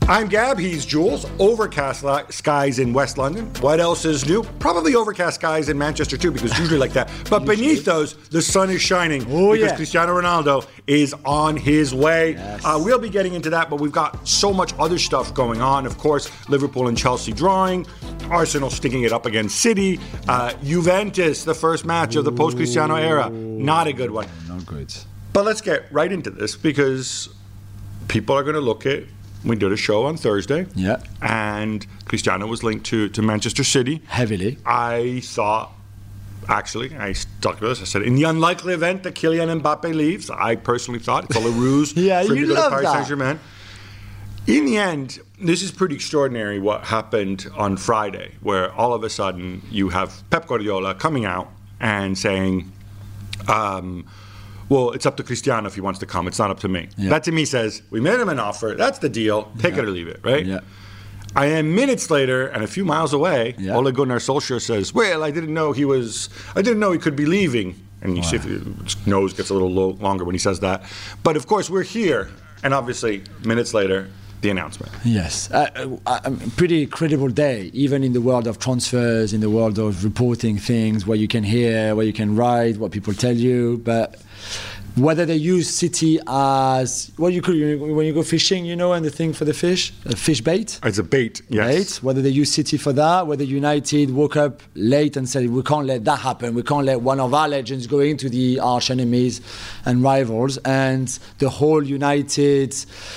I'm Gab, he's Jules. Overcast skies in West London. What else is new? Probably overcast skies in Manchester too, because it's usually like that. But beneath those, the sun is shining because Cristiano Ronaldo is on his way. Yes. We'll be getting into that, but we've got so much other stuff going on. Of course, Liverpool and Chelsea drawing, Arsenal sticking it up against City, Juventus, the first match of the post-Cristiano era. Not a good one. Not good. But let's get right into this, because people are going to look at, we did a show on Thursday, and Cristiano was linked to Manchester City. Heavily. I thought, actually, I stuck with this. I said, in the unlikely event that Kylian Mbappe leaves, I personally thought it's all a ruse for him to go to Paris Saint-Germain. In the end, this is pretty extraordinary what happened on Friday, where all of a sudden you have Pep Guardiola coming out and saying, well, it's up to Cristiano if he wants to come. It's not up to me. Yeah. That to me says, we made him an offer. That's the deal. Take it or leave it, right? Yeah. And then minutes later, and a few miles away, Ole Gunnar Solskjaer says, well, I didn't know he could be leaving. And you see if his nose gets a little longer when he says that. But of course, we're here. And obviously, minutes later, the announcement. Yes. A pretty credible day, even in the world of transfers, in the world of reporting things, what you can hear, what you can write, what people tell you. But whether they use City as what you could when you go fishing, and the thing for the fish bait. It's a bait, yes. Bait. Whether they use City for that, whether United woke up late and said we can't let that happen. We can't let one of our legends go into the arch enemies and rivals, and the whole United,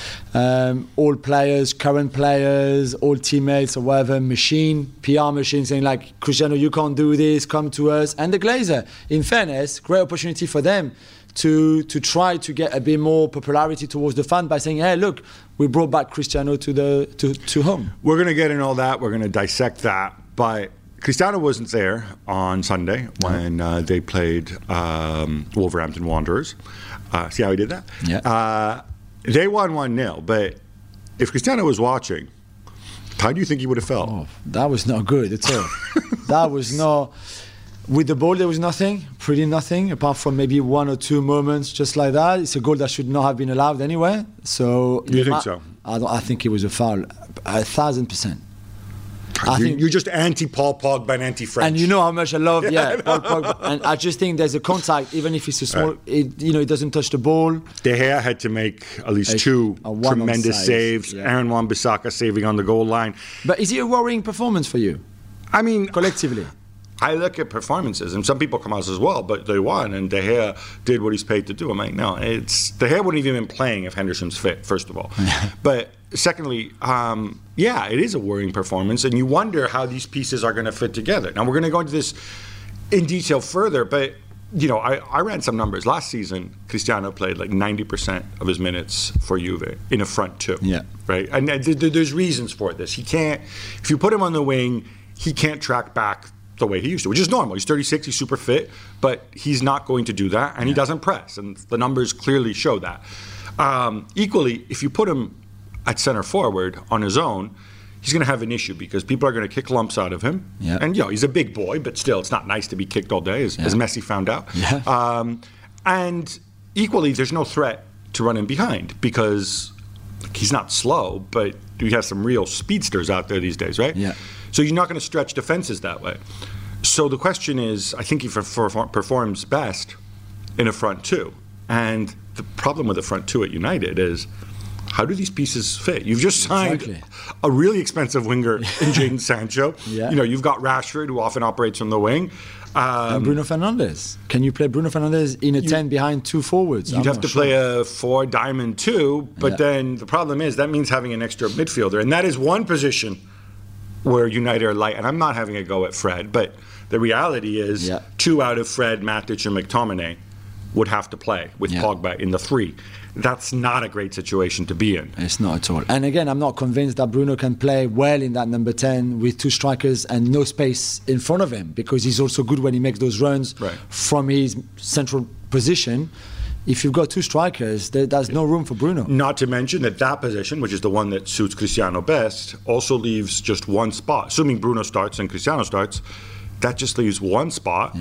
all players, current players, all teammates or whatever PR machine saying like, Cristiano, you can't do this, come to us. And the Glazer, in fairness, great opportunity for them to try to get a bit more popularity towards the fan by saying, hey, look, we brought back Cristiano to home. We're going to get in all that. We're going to dissect that. But Cristiano wasn't there on Sunday when they played Wolverhampton Wanderers. See how he did that? Yeah. They won 1-0. But if Cristiano was watching, how do you think he would have felt? Oh, that was not good at all. That was not... With the ball, there was pretty nothing, apart from maybe one or two moments just like that. It's a goal that should not have been allowed anyway. So you think so? I think it was a foul, 1,000%. You're just anti-Paul Pogba and anti-French. And you know how much I love, Paul Pogba. And I just think there's a contact, even if it's a small, it doesn't touch the ball. De Gea had to make at least two tremendous saves. Yeah. Aaron Wan-Bissaka saving on the goal line. But is it a worrying performance for you? I mean, collectively. I look at performances, and some people come out as well, but they won, and De Gea did what he's paid to do. I'm like, no, De Gea wouldn't even been playing if Henderson's fit, first of all. But secondly, it is a worrying performance, and you wonder how these pieces are going to fit together. Now, we're going to go into this in detail further, but I ran some numbers. Last season, Cristiano played like 90% of his minutes for Juve in a front two. Yeah. Right? And there's reasons for this. He can't, if you put him on the wing, he can't track back the way he used to, which is normal. He's 36, he's super fit, but he's not going to do that, and he doesn't press, and the numbers clearly show that. Equally, if you put him at center forward on his own, he's going to have an issue because people are going to kick lumps out of him. Yeah. And, he's a big boy, but still, it's not nice to be kicked all day, as Messi found out. Yeah. And equally, there's no threat to run him behind because he's not slow, but we have some real speedsters out there these days, right? Yeah. So you're not going to stretch defenses that way. So the question is, I think he performs best in a front two. And the problem with the front two at United is, how do these pieces fit? You've just signed a really expensive winger in Jadon Sancho. Yeah. You've got Rashford, who often operates from the wing. And Bruno Fernandes. Can you play Bruno Fernandes in a 10 behind two forwards? You'd have to play a 4 diamond 2, but then the problem is that means having an extra midfielder. And that is one position where United are light. And I'm not having a go at Fred, but the reality is 2 out of Fred, Matic, and McTominay would have to play with Pogba in the 3. That's not a great situation to be in. It's not at all. And again, I'm not convinced that Bruno can play well in that number 10 with 2 strikers and no space in front of him, because he's also good when he makes those runs from his central position. If you've got 2 strikers, there's no room for Bruno. Not to mention that position, which is the one that suits Cristiano best, also leaves just one spot. Assuming Bruno starts and Cristiano starts, that just leaves one spot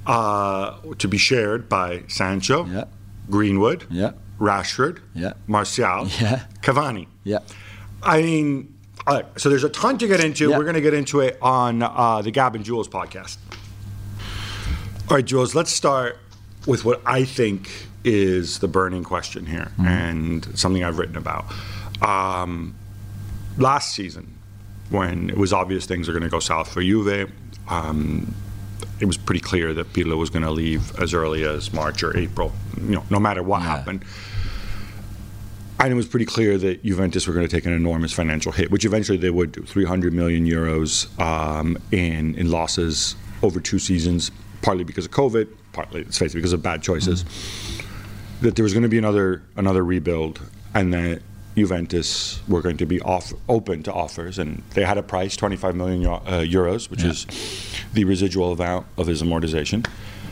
to be shared by Sancho, Greenwood, Rashford, Martial, Cavani. I mean, all right, so there's a ton to get into. Yeah. We're going to get into it on the Gab and Jules podcast. All right, Jules, let's start with what I think is the burning question here, and something I've written about. Last season, when it was obvious things are going to go south for Juve, it was pretty clear that Pirlo was going to leave as early as March or April, no matter what happened. And it was pretty clear that Juventus were going to take an enormous financial hit, which eventually they would do. 300 million euros in losses over 2 seasons, partly because of COVID, partly, let's face it, because of bad choices. That there was going to be another rebuild, and that Juventus were going to be open to offers, and they had a price, 25 million euros, which is the residual amount of his amortization.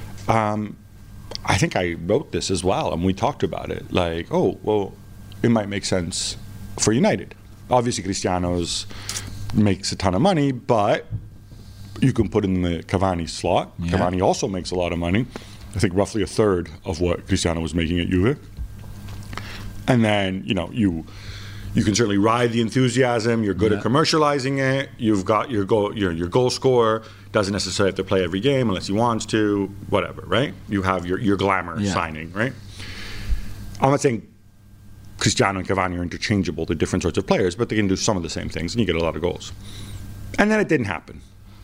I think I wrote this as well, and we talked about it. Like, it might make sense for United. Obviously, Cristiano's makes a ton of money, but you can put in the Cavani slot. Yeah. Cavani also makes a lot of money. I think roughly a third of what Cristiano was making at Juve. And then, you can certainly ride the enthusiasm. You're good at commercializing it. You've got your goal scorer. Doesn't necessarily have to play every game unless he wants to. Whatever, right? You have your glamour signing, right? I'm not saying Cristiano and Cavani are interchangeable. They're different sorts of players, but they can do some of the same things, and you get a lot of goals. And then it didn't happen.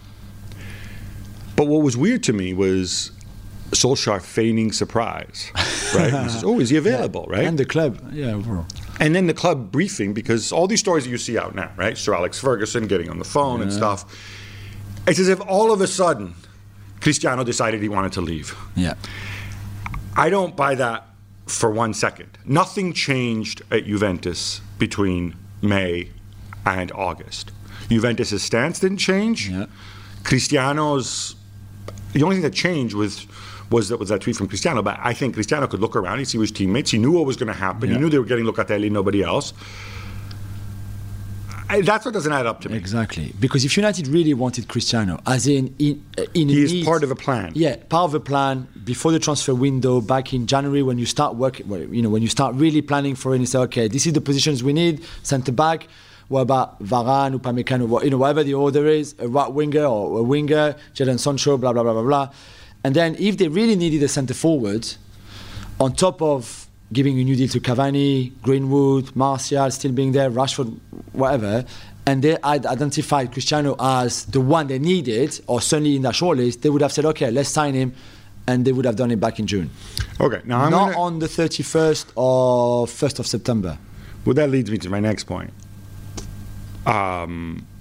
But what was weird to me was Solskjaer feigning surprise, right? He says, is he available, right? And the club, overall. And then the club briefing, because all these stories that you see out now, right? Sir Alex Ferguson getting on the phone and stuff. It's as if all of a sudden Cristiano decided he wanted to leave. Yeah. I don't buy that for 1 second. Nothing changed at Juventus between May and August. Juventus' stance didn't change. Yeah. Cristiano's... The only thing that changed was that tweet from Cristiano. But I think Cristiano could look around, he'd see his teammates, he knew what was going to happen, he knew they were getting Locatelli, nobody else. That's what doesn't add up to me. Exactly. Because if United really wanted Cristiano, as in he is part of a plan. Yeah, part of a plan before the transfer window back in January, when you start working, when you start really planning for it, and you say, okay, this is the positions we need, centre back. What about Varane, Upamecano, whatever the order is, a right winger or a winger, Jadon Sancho, blah, blah, blah, blah, blah. And then if they really needed a centre forward, on top of giving a new deal to Cavani, Greenwood, Martial still being there, Rashford, whatever, and they had identified Cristiano as the one they needed, or certainly in that shortlist, they would have said, okay, let's sign him, and they would have done it back in June. Okay, now not on the 31st or 1st of September. Well, that leads me to my next point. I'm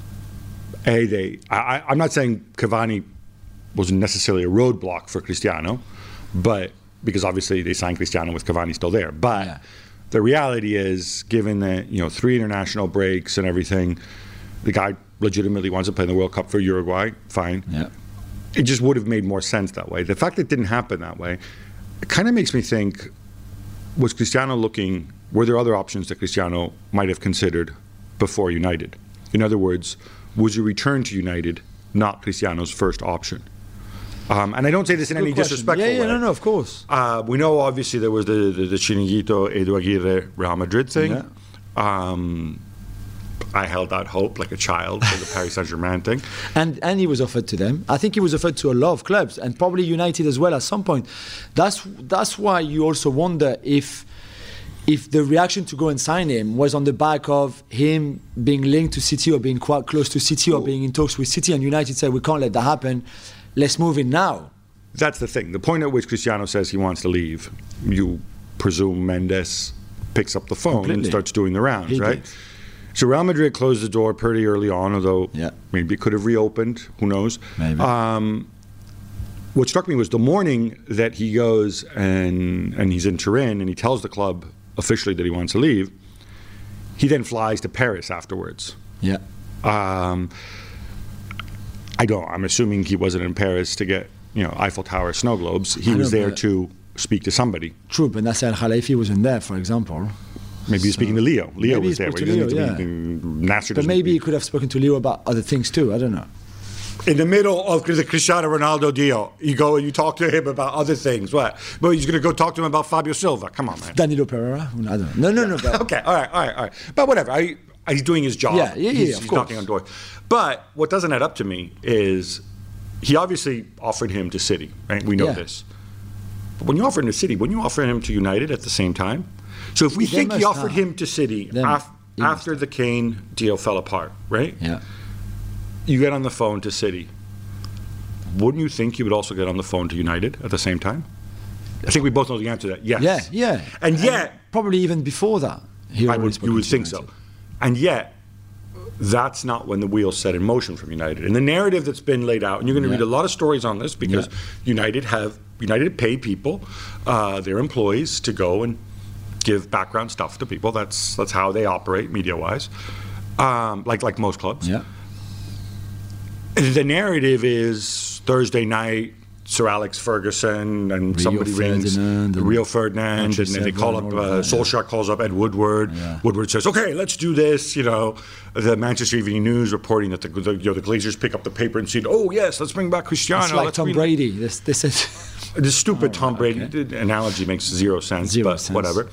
not saying Cavani wasn't necessarily a roadblock for Cristiano, but because obviously they signed Cristiano with Cavani still there. But the reality is, given that 3 international breaks and everything, the guy legitimately wants to play in the World Cup for Uruguay. Fine. Yeah. It just would have made more sense that way. The fact that it didn't happen that way, it kind of makes me think: was Cristiano looking? Were there other options that Cristiano might have considered before United? In other words, was a return to United not Cristiano's first option? And I don't say this in any disrespectful way. No, of course. We know, obviously, there was the Chiringuito, Edu Aguirre, Real Madrid thing. Yeah. I held out hope like a child for the Paris Saint-Germain thing. And he was offered to them. I think he was offered to a lot of clubs, and probably United as well at some point. That's why you also wonder if the reaction to go and sign him was on the back of him being linked to City or being quite close to City or being in talks with City, and United said, we can't let that happen, let's move in now. That's the thing. The point at which Cristiano says he wants to leave, you presume Mendes picks up the phone and starts doing the rounds, right? Did. So Real Madrid closed the door pretty early on, although maybe it could have reopened, who knows. Maybe. What struck me was the morning that he goes and he's in Turin and he tells the club officially that he wants to leave, he then flies to Paris afterwards. Yeah. I'm assuming he wasn't in Paris to get, Eiffel Tower snow globes. He was there to speak to somebody. True, but Nasser Al-Khelaifi wasn't there, for example. Maybe he was speaking to Leo. Leo was there. But maybe he could have spoken to Leo about other things too. I don't know. In the middle of the Cristiano Ronaldo deal, you go and you talk to him about other things. What? Well, he's going to go talk to him about Fabio Silva. Come on, man. Danilo Pereira? I don't know. No. Okay, all right. But whatever. He's doing his job. He's of course. knocking on doors. But what doesn't add up to me is he obviously offered him to City, right? We know this. But when you offer him to City, wouldn't you offer him to United at the same time? So if we think he offered him to City after the Kane deal fell apart, right? Yeah. You get on the phone to City. Wouldn't you think you would also get on the phone to United at the same time? I think we both know the answer to that. Yes. Yeah. And yet, probably even before that, you would think so. And yet, that's not when the wheels set in motion from United. And the narrative that's been laid out, and you're going to read a lot of stories on this because United pay people, their employees, to go and give background stuff to people. That's how they operate media-wise, like most clubs. Yeah. The narrative is Thursday night, Sir Alex Ferguson and somebody rings Rio Ferdinand, and they call up, Solskjaer calls up Ed Woodward. Yeah. Woodward says, okay, let's do this. The Manchester Evening News reporting that the Glazers pick up the paper and say, oh, yes, let's bring back Cristiano. It's like Tom Brady. This is... The stupid Tom Brady analogy makes zero sense, but whatever.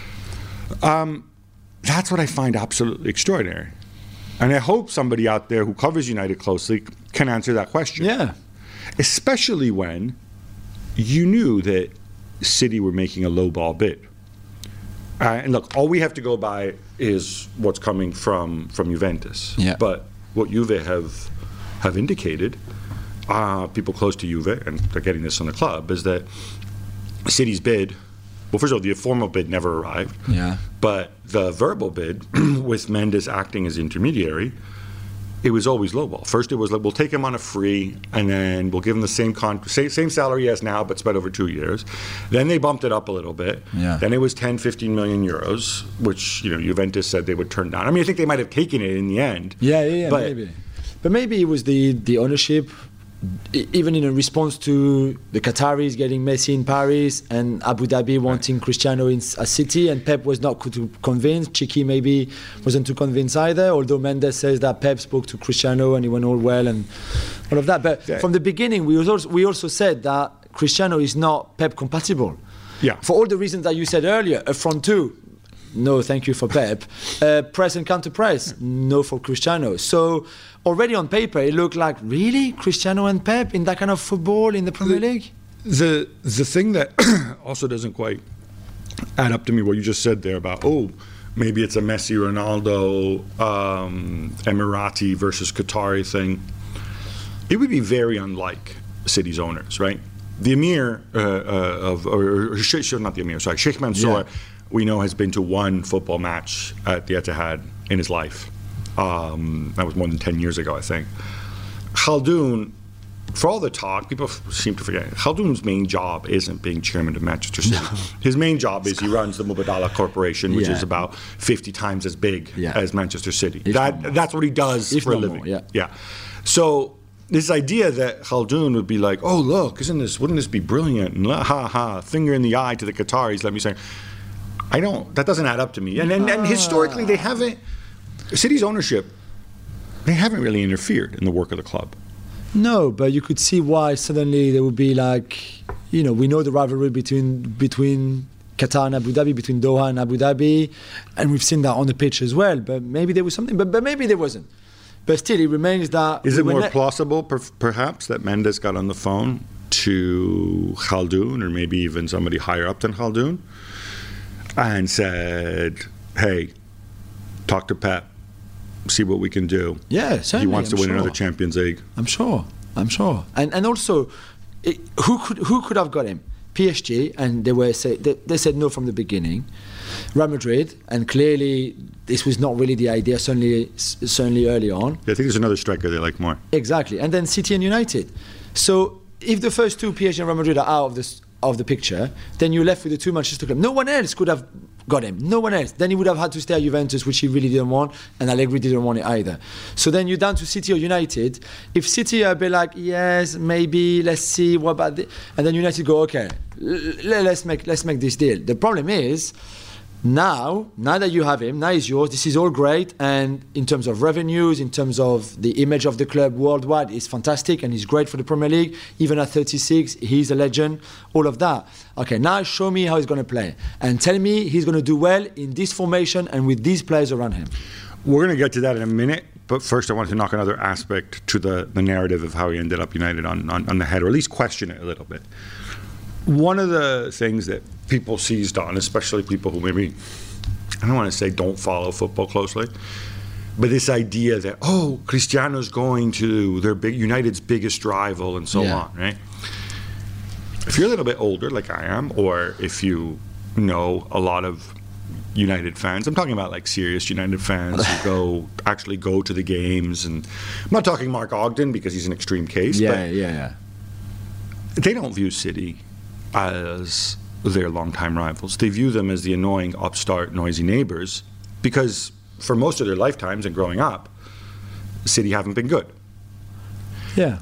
That's what I find absolutely extraordinary. And I hope somebody out there who covers United closely can answer that question. Yeah. Especially when you knew that City were making a low-ball bid. And look, all we have to go by is what's coming from Juventus. Yeah. But what Juve have indicated, people close to Juve, and they're getting this on the club, is that City's bid, well, first of all, the formal bid never arrived. Yeah. But the verbal bid, with Mendes acting as intermediary, it was always lowball. First, it was like, we'll take him on a free, and then we'll give him the same salary he has now, but spread over 2 years. Then they bumped it up a little bit. Yeah. Then it was 10, 15 million euros, which Juventus said they would turn down. I mean, I think they might have taken it in the end. Yeah, maybe. But maybe it was the ownership, even in a response to the Qataris getting Messi in Paris and Abu Dhabi wanting Cristiano in a City, and Pep was not too convinced. Chiqui maybe wasn't too convinced either, although Mendes says that Pep spoke to Cristiano and it went all well and all of that. But from the beginning, we also said that Cristiano is not Pep compatible. Yeah. For all the reasons that you said earlier, a front two, no, thank you for Pep. Press and counter press, no for Cristiano. So already on paper, it looked like, really? Cristiano and Pep in that kind of football in the Premier League? The thing that also doesn't quite add up to me, what you just said there about, maybe it's a Messi, Ronaldo, Emirati versus Qatari thing. It would be very unlike City's owners, right? The Emir Sheikh Mansour, we know, has been to one football match at the Etihad in his life. That was more than 10 years ago, I think. Khaldoon, for all the talk, people seem to forget, Khaldoon's main job isn't being chairman of Manchester City. No. His main job is he runs the Mubadala Corporation, which is about 50 times as big as Manchester City. That's what he does for a living. Yeah. So this idea that Khaldoon would be like, oh, look, wouldn't this be brilliant? And finger in the eye to the Qataris, let me say, that doesn't add up to me. And historically, they haven't, City's ownership, they haven't really interfered in the work of the club. No, but you could see why suddenly there would be like, we know the rivalry between Qatar and Abu Dhabi, between Doha and Abu Dhabi, and we've seen that on the pitch as well. But maybe there was something, but maybe there wasn't. But still, it remains that... Is it more plausible, perhaps, that Mendes got on the phone to Khaldoon, or maybe even somebody higher up than Khaldoon, and said, hey, talk to Pep, see what we can do. Yeah, certainly. He wants to win another Champions League. I'm sure. And also, who could have got him? PSG, and they said no from the beginning. Real Madrid, and clearly this was not really the idea, certainly early on. Yeah, I think there's another striker they like more. Exactly. And then City and United. So if the first two, PSG and Real Madrid, are out of the picture, then you're left with the two Manchester clubs. No one else could have got him. No one else. Then he would have had to stay at Juventus, which he really didn't want, and Allegri didn't want it either. So then you're down to City or United. If City are a bit like, yes, maybe, let's see, what about this? And then United go, okay, let's make this deal. The problem is, now that you have him, now he's yours, this is all great, and in terms of revenues, in terms of the image of the club worldwide, it's fantastic and he's great for the Premier League. Even at 36, he's a legend, all of that. Okay, now show me how he's going to play and tell me he's going to do well in this formation and with these players around him. We're going to get to that in a minute, but first I wanted to knock another aspect to the narrative of how he ended up United on the head, or at least question it a little bit. One of the things that people seized on, especially people who maybe, I don't want to say don't follow football closely, but this idea that, Cristiano's going to United's biggest rival and so on, right? If you're a little bit older, like I am, or if you know a lot of United fans, I'm talking about like serious United fans who actually go to the games, and I'm not talking Mark Ogden because he's an extreme case, but they don't view City as their longtime rivals. They view them as the annoying, upstart, noisy neighbors, because for most of their lifetimes and growing up, City haven't been good. Yeah.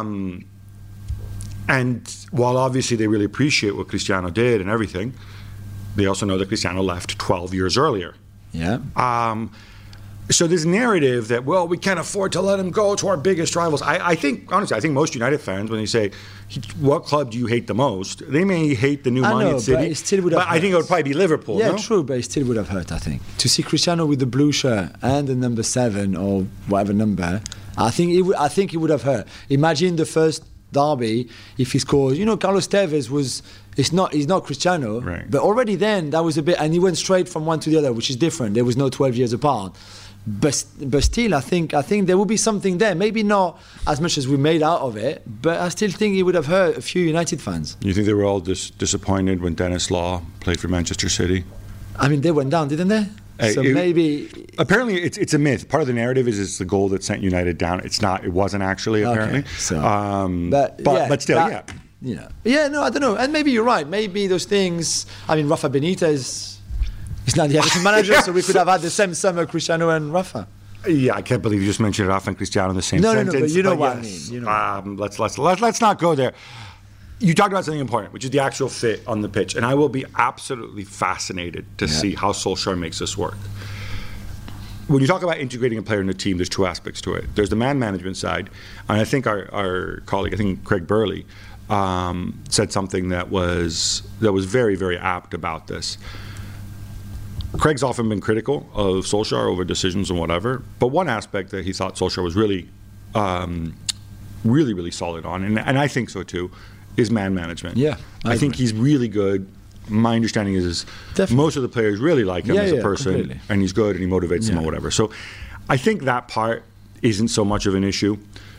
And while obviously they really appreciate what Cristiano did and everything, they also know that Cristiano left 12 years earlier. Yeah. So this narrative that, we can't afford to let him go to our biggest rivals. I think, honestly, I think most United fans, when they say, what club do you hate the most? They may hate the new Man City, but it still would have hurt. I think it would probably be Liverpool, Yeah, no? true, but it still would have hurt, I think. To see Cristiano with the blue shirt and the number 7 or whatever number, I think it would have hurt. Imagine the first derby if he scores. Carlos Tevez he's not Cristiano, right. But already then that was a bit, and he went straight from one to the other, which is different. There was no 12 years apart. But still, I think there will be something there. Maybe not as much as we made out of it, but I still think it would have hurt a few United fans. You think they were all disappointed when Dennis Law played for Manchester City? I mean, they went down, didn't they? Maybe. Apparently, it's a myth. Part of the narrative is it's the goal that sent United down. It's not. It wasn't actually, apparently. Okay, so, but still, Yeah, no, I don't know. And maybe you're right. Maybe those things. I mean, Rafa Benitez. He's not the Everton manager, so we could have had the same summer, Cristiano and Rafa. Yeah, I can't believe you just mentioned Rafa and Cristiano in the same sentence. No, but you know what yes. I mean. Let's not go there. You talked about something important, which is the actual fit on the pitch, and I will be absolutely fascinated to see how Solskjaer makes this work. When you talk about integrating a player in a team, there's two aspects to it. There's the man management side, and I think our colleague, Craig Burley, said something that was very, very apt about this. Craig's often been critical of Solskjaer over decisions and whatever, but one aspect that he thought Solskjaer was really, really solid on, and I think so too, is man management. Yeah, I think he's really good. My understanding is most of the players really like him as a person, completely. And he's good and he motivates them or whatever. So I think that part isn't so much of an issue.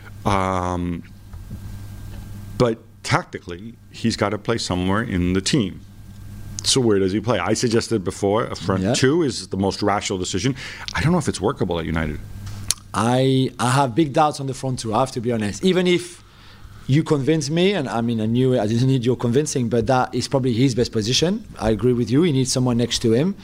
But tactically, he's got to play somewhere in the team. So where does he play? I suggested before a front two is the most rational decision. I don't know if it's workable at United. I have big doubts on the front two, I have to be honest. Even if you convince me, and I mean, I didn't need your convincing, but that is probably his best position. I agree with you. He needs someone next to him.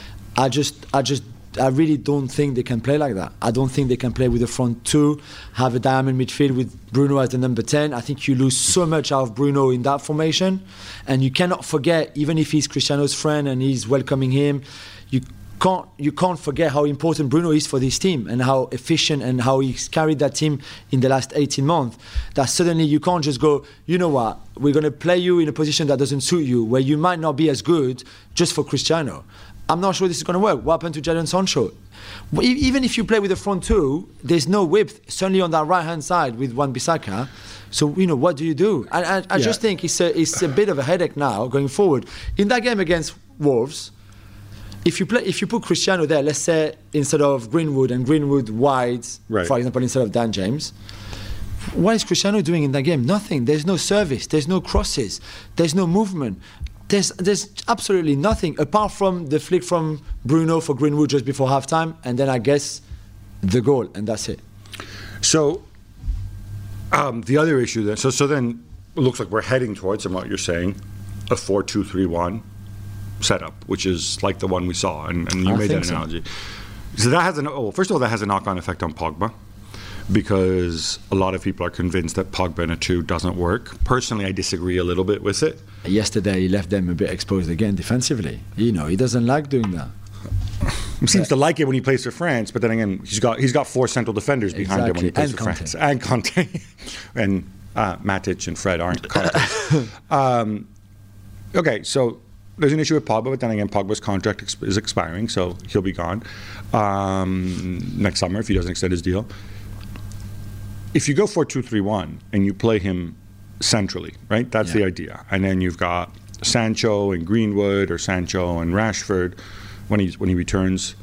I really don't think they can play like that. I don't think they can play with the front two, have a diamond midfield with Bruno as the number 10. I think you lose so much out of Bruno in that formation. And you cannot forget, even if he's Cristiano's friend and he's welcoming him, you can't forget how important Bruno is for this team and how efficient and how he's carried that team in the last 18 months. That suddenly you can't just go, you know what, we're going to play you in a position that doesn't suit you, where you might not be as good just for Cristiano. I'm not sure this is going to work. What happened to Jadon Sancho? Even if you play with the front two, there's no width, certainly on that right-hand side with Wan-Bissaka. So, what do you do? I just think it's a bit of a headache now going forward. In that game against Wolves, if you put Cristiano there, let's say instead of Greenwood and Greenwood wide, for example, instead of Dan James, what is Cristiano doing in that game? Nothing. There's no service. There's no crosses. There's no movement. There's absolutely nothing apart from the flick from Bruno for Greenwood just before halftime, and then I guess the goal, and that's it. So the other issue then, so then it looks like we're heading towards, and what you're saying, a 4-2-3-1 setup, which is like the one we saw, and you made that analogy. So that has first of all, that has a knock-on effect on Pogba, because a lot of people are convinced that Pogba in a 2 doesn't work. Personally, I disagree a little bit with it. Yesterday, he left them a bit exposed again defensively. He doesn't like doing that. He seems to like it when he plays for France, but then again, he's got 4 central defenders behind him when he plays for France. And Conte. And Matic and Fred aren't Conte. Okay, so there's an issue with Pogba, but then again, Pogba's contract is expiring, so he'll be gone next summer if he doesn't extend his deal. If you go 4-2-3-1 and you play him centrally, right? That's the idea. And then you've got Sancho and Greenwood or Sancho and Rashford when he returns.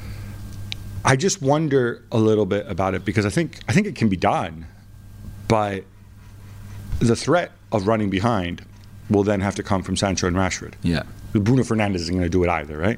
I just wonder a little bit about it because I think it can be done, but the threat of running behind will then have to come from Sancho and Rashford. Yeah. Bruno Fernandes isn't going to do it either, right?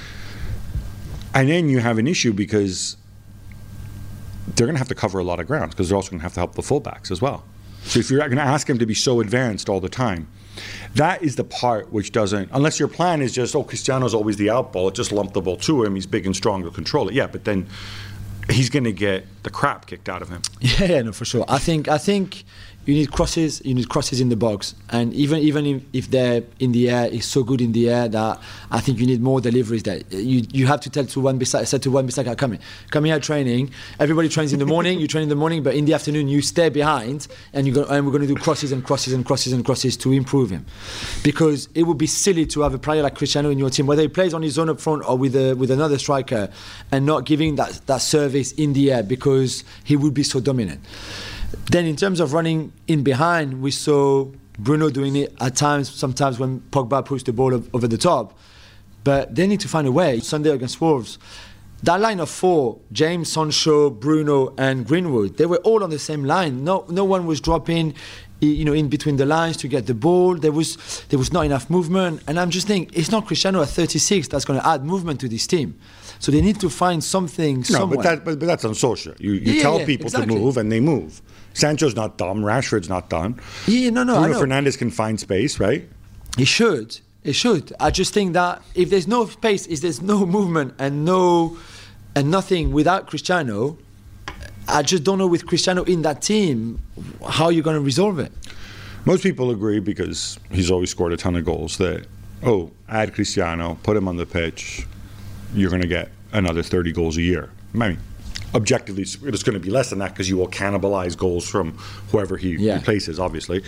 And then you have an issue because they're going to have to cover a lot of ground because they're also going to have to help the fullbacks as well. So if you're going to ask him to be so advanced all the time, that is the part which doesn't, unless your plan is just, Cristiano's always the out ball, just lump the ball to him, he's big and strong to control it. Yeah, but then he's going to get the crap kicked out of him. Yeah, no, for sure. I think you need crosses in the box, and even if they're in the air, it's so good in the air that I think you need more deliveries there. You have to tell to Wan-Bissaka, come here training. Everybody trains in the morning, you train in the morning, but in the afternoon you stay behind and we're going to do crosses to improve him. Because it would be silly to have a player like Cristiano in your team, whether he plays on his own up front or with another striker, and not giving that service in the air because he would be so dominant. Then in terms of running in behind, we saw Bruno doing it at times, sometimes when Pogba pushed the ball over the top. But they need to find a way. Sunday against Wolves, that line of four, James, Sancho, Bruno and Greenwood, they were all on the same line. No one was dropping in between the lines to get the ball. There was not enough movement. And I'm just thinking, it's not Cristiano at 36 that's going to add movement to this team. So they need to find something somewhere. But that's on Solskjaer. You tell people exactly. to move and they move. Sancho's not dumb. Rashford's not done. Bruno Fernandes can find space, right? He should. I just think that if there's no space, if there's no movement and nothing without Cristiano, I just don't know with Cristiano in that team how you're going to resolve it. Most people agree because he's always scored a ton of goals that, add Cristiano, put him on the pitch, you're going to get another 30 goals a year. I mean, objectively, it's going to be less than that because you will cannibalize goals from whoever he replaces, obviously.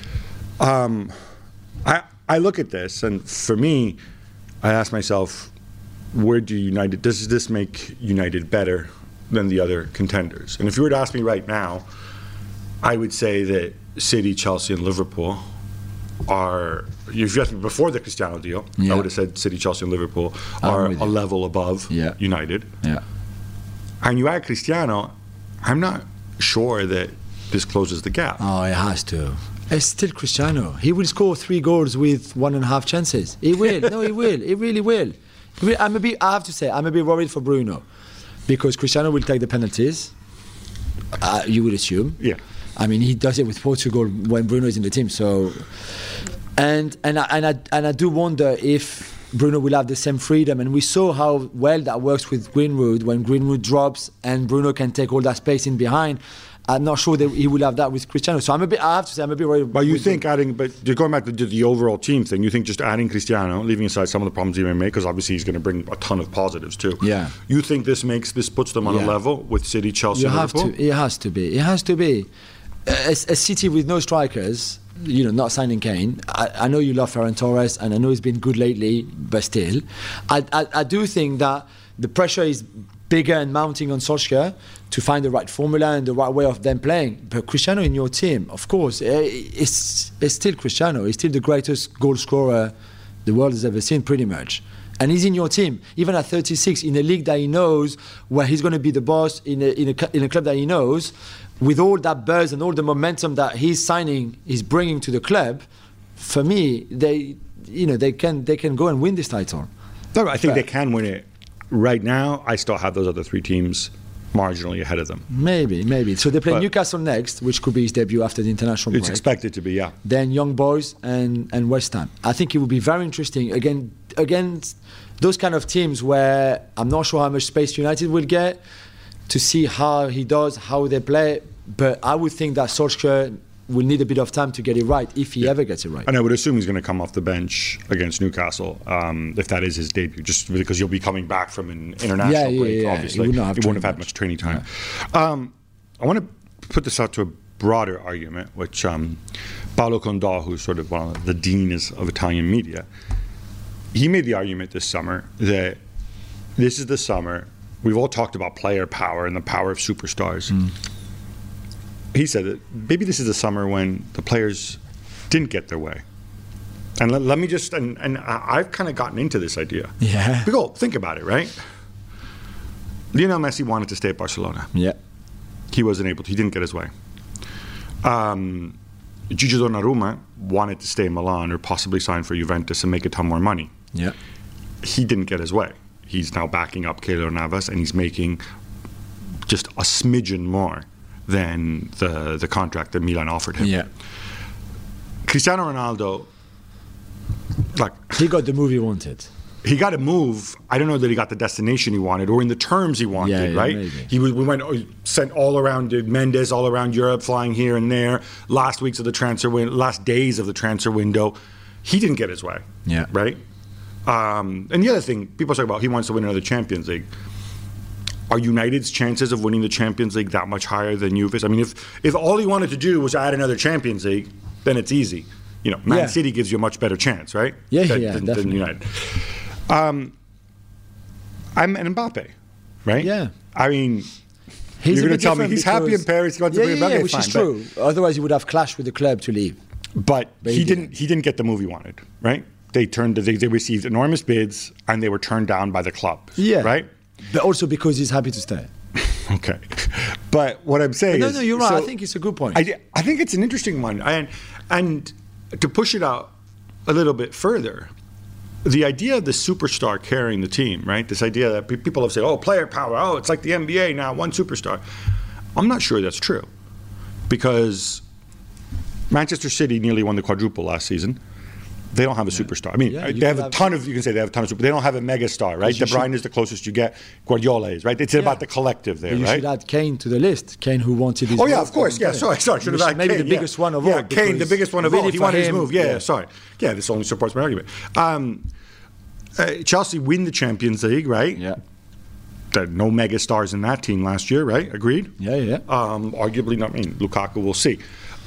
I look at this, and for me, I ask myself, does this make United better than the other contenders? And if you were to ask me right now, I would say that City, Chelsea, and Liverpool are, if you asked me before the Cristiano deal, I would have said City, Chelsea, and Liverpool are a level above United. Yeah. And you add Cristiano, I'm not sure that this closes the gap. Oh, it has to. It's still Cristiano. He will score 3 goals with 1.5 chances. He will. No, he will. He really will. I have to say, I'm a bit worried for Bruno because Cristiano will take the penalties. You would assume. Yeah. I mean, he does it with Portugal when Bruno is in the team. So, and I do wonder if Bruno will have the same freedom, and we saw how well that works with Greenwood when Greenwood drops and Bruno can take all that space in behind. I'm not sure that he will have that with Cristiano. So I have to say, I'm a bit worried. But you think you're going back to the overall team thing, you think just adding Cristiano, leaving aside some of the problems he may make, because obviously he's going to bring a ton of positives too. Yeah. You think this puts them on a level with City, Chelsea, and Liverpool? It has to be. A City with no strikers, not signing Kane. I know you love Ferran Torres, and I know he's been good lately, but still, I do think that the pressure is bigger and mounting on Solskjaer to find the right formula and the right way of them playing. But Cristiano in your team, of course, it's still Cristiano. He's still the greatest goal scorer the world has ever seen, pretty much. And he's in your team, even at 36, in a league that he knows, where he's going to be the boss, in a club that he knows, with all that buzz and all the momentum that he's bringing to the club. For me, they can go and win this title. No, I think they can win it. Right now, I still have those other 3 teams marginally ahead of them. Maybe. So they play Newcastle next, which could be his debut after the international break. It's expected to be, yeah. Then Young Boys and West Ham. I think it would be very interesting against those kind of teams where I'm not sure how much space United will get to see how he does, how they play. But I would think that Solskjaer will need a bit of time to get it right, if he ever gets it right. And I would assume he's going to come off the bench against Newcastle, if that is his debut, just because he'll be coming back from an international break, obviously. He wouldn't have had much training time. Yeah. I want to put this out to a broader argument, which Paolo Condò, who's sort of one of the dean of Italian media, he made the argument this summer that this is the summer. We've all talked about player power and the power of superstars. He said that maybe this is the summer when the players didn't get their way. And let me just, and I've kind of gotten into this idea. Yeah. Because think about it, right? Lionel Messi wanted to stay at Barcelona. Yeah. He wasn't able to. He didn't get his way. Gigi Donnarumma wanted to stay in Milan or possibly sign for Juventus and make a ton more money. Yeah. He didn't get his way. He's now backing up Keylor Navas, and he's making just a smidgen more than the contract that Milan offered him. Yeah. Cristiano Ronaldo, like, he got the move he wanted. he got a move. I don't know that he got the destination he wanted or in the terms he wanted, right? Maybe. We went sent all around Mendes, all around Europe, flying here and there. Last days of the transfer window, he didn't get his way. Yeah. Right. And the other thing, people talk about he wants to win another Champions League. Are United's chances of winning the Champions League that much higher than Juve's? I mean, if all he wanted to do was add another Champions League, then it's easy. You know, Man City gives you a much better chance, right? Than United. I'm an Mbappe, right? Yeah. I mean, you're going to tell me he's happy in Paris. He wants to bring Mbappe, which fine, is true. Otherwise, he would have clashed with the club to leave. But he didn't get the move he wanted, right? They received enormous bids and they were turned down by the club. Yeah. Right? But also because he's happy to stay. Okay. But what I'm saying is... No, you're right. I think it's a good point. I think it's an interesting one. And to push it out a little bit further, the idea of the superstar carrying the team, right? This idea that people have said, oh, player power, oh, it's like the NBA now, one superstar. I'm not sure that's true. Because Manchester City nearly won the quadruple last season. They don't have a superstar. I mean, they have a ton of super. They don't have a mega star, right? De Bruyne is the closest you get. Guardiola is, right? It's about the collective there, you right? You should add Kane to the list. Kane, who wanted his move. Oh, yeah, of course. Yeah, sorry. Should have added maybe Kane. The biggest one of all. Yeah, Kane, the biggest one of all. He wanted his move. Yeah, sorry. Yeah, this only supports my argument. Chelsea win the Champions League, right? Yeah. There are no mega stars in that team last year, right? Agreed? Yeah. Arguably not. I mean, Lukaku, we'll see.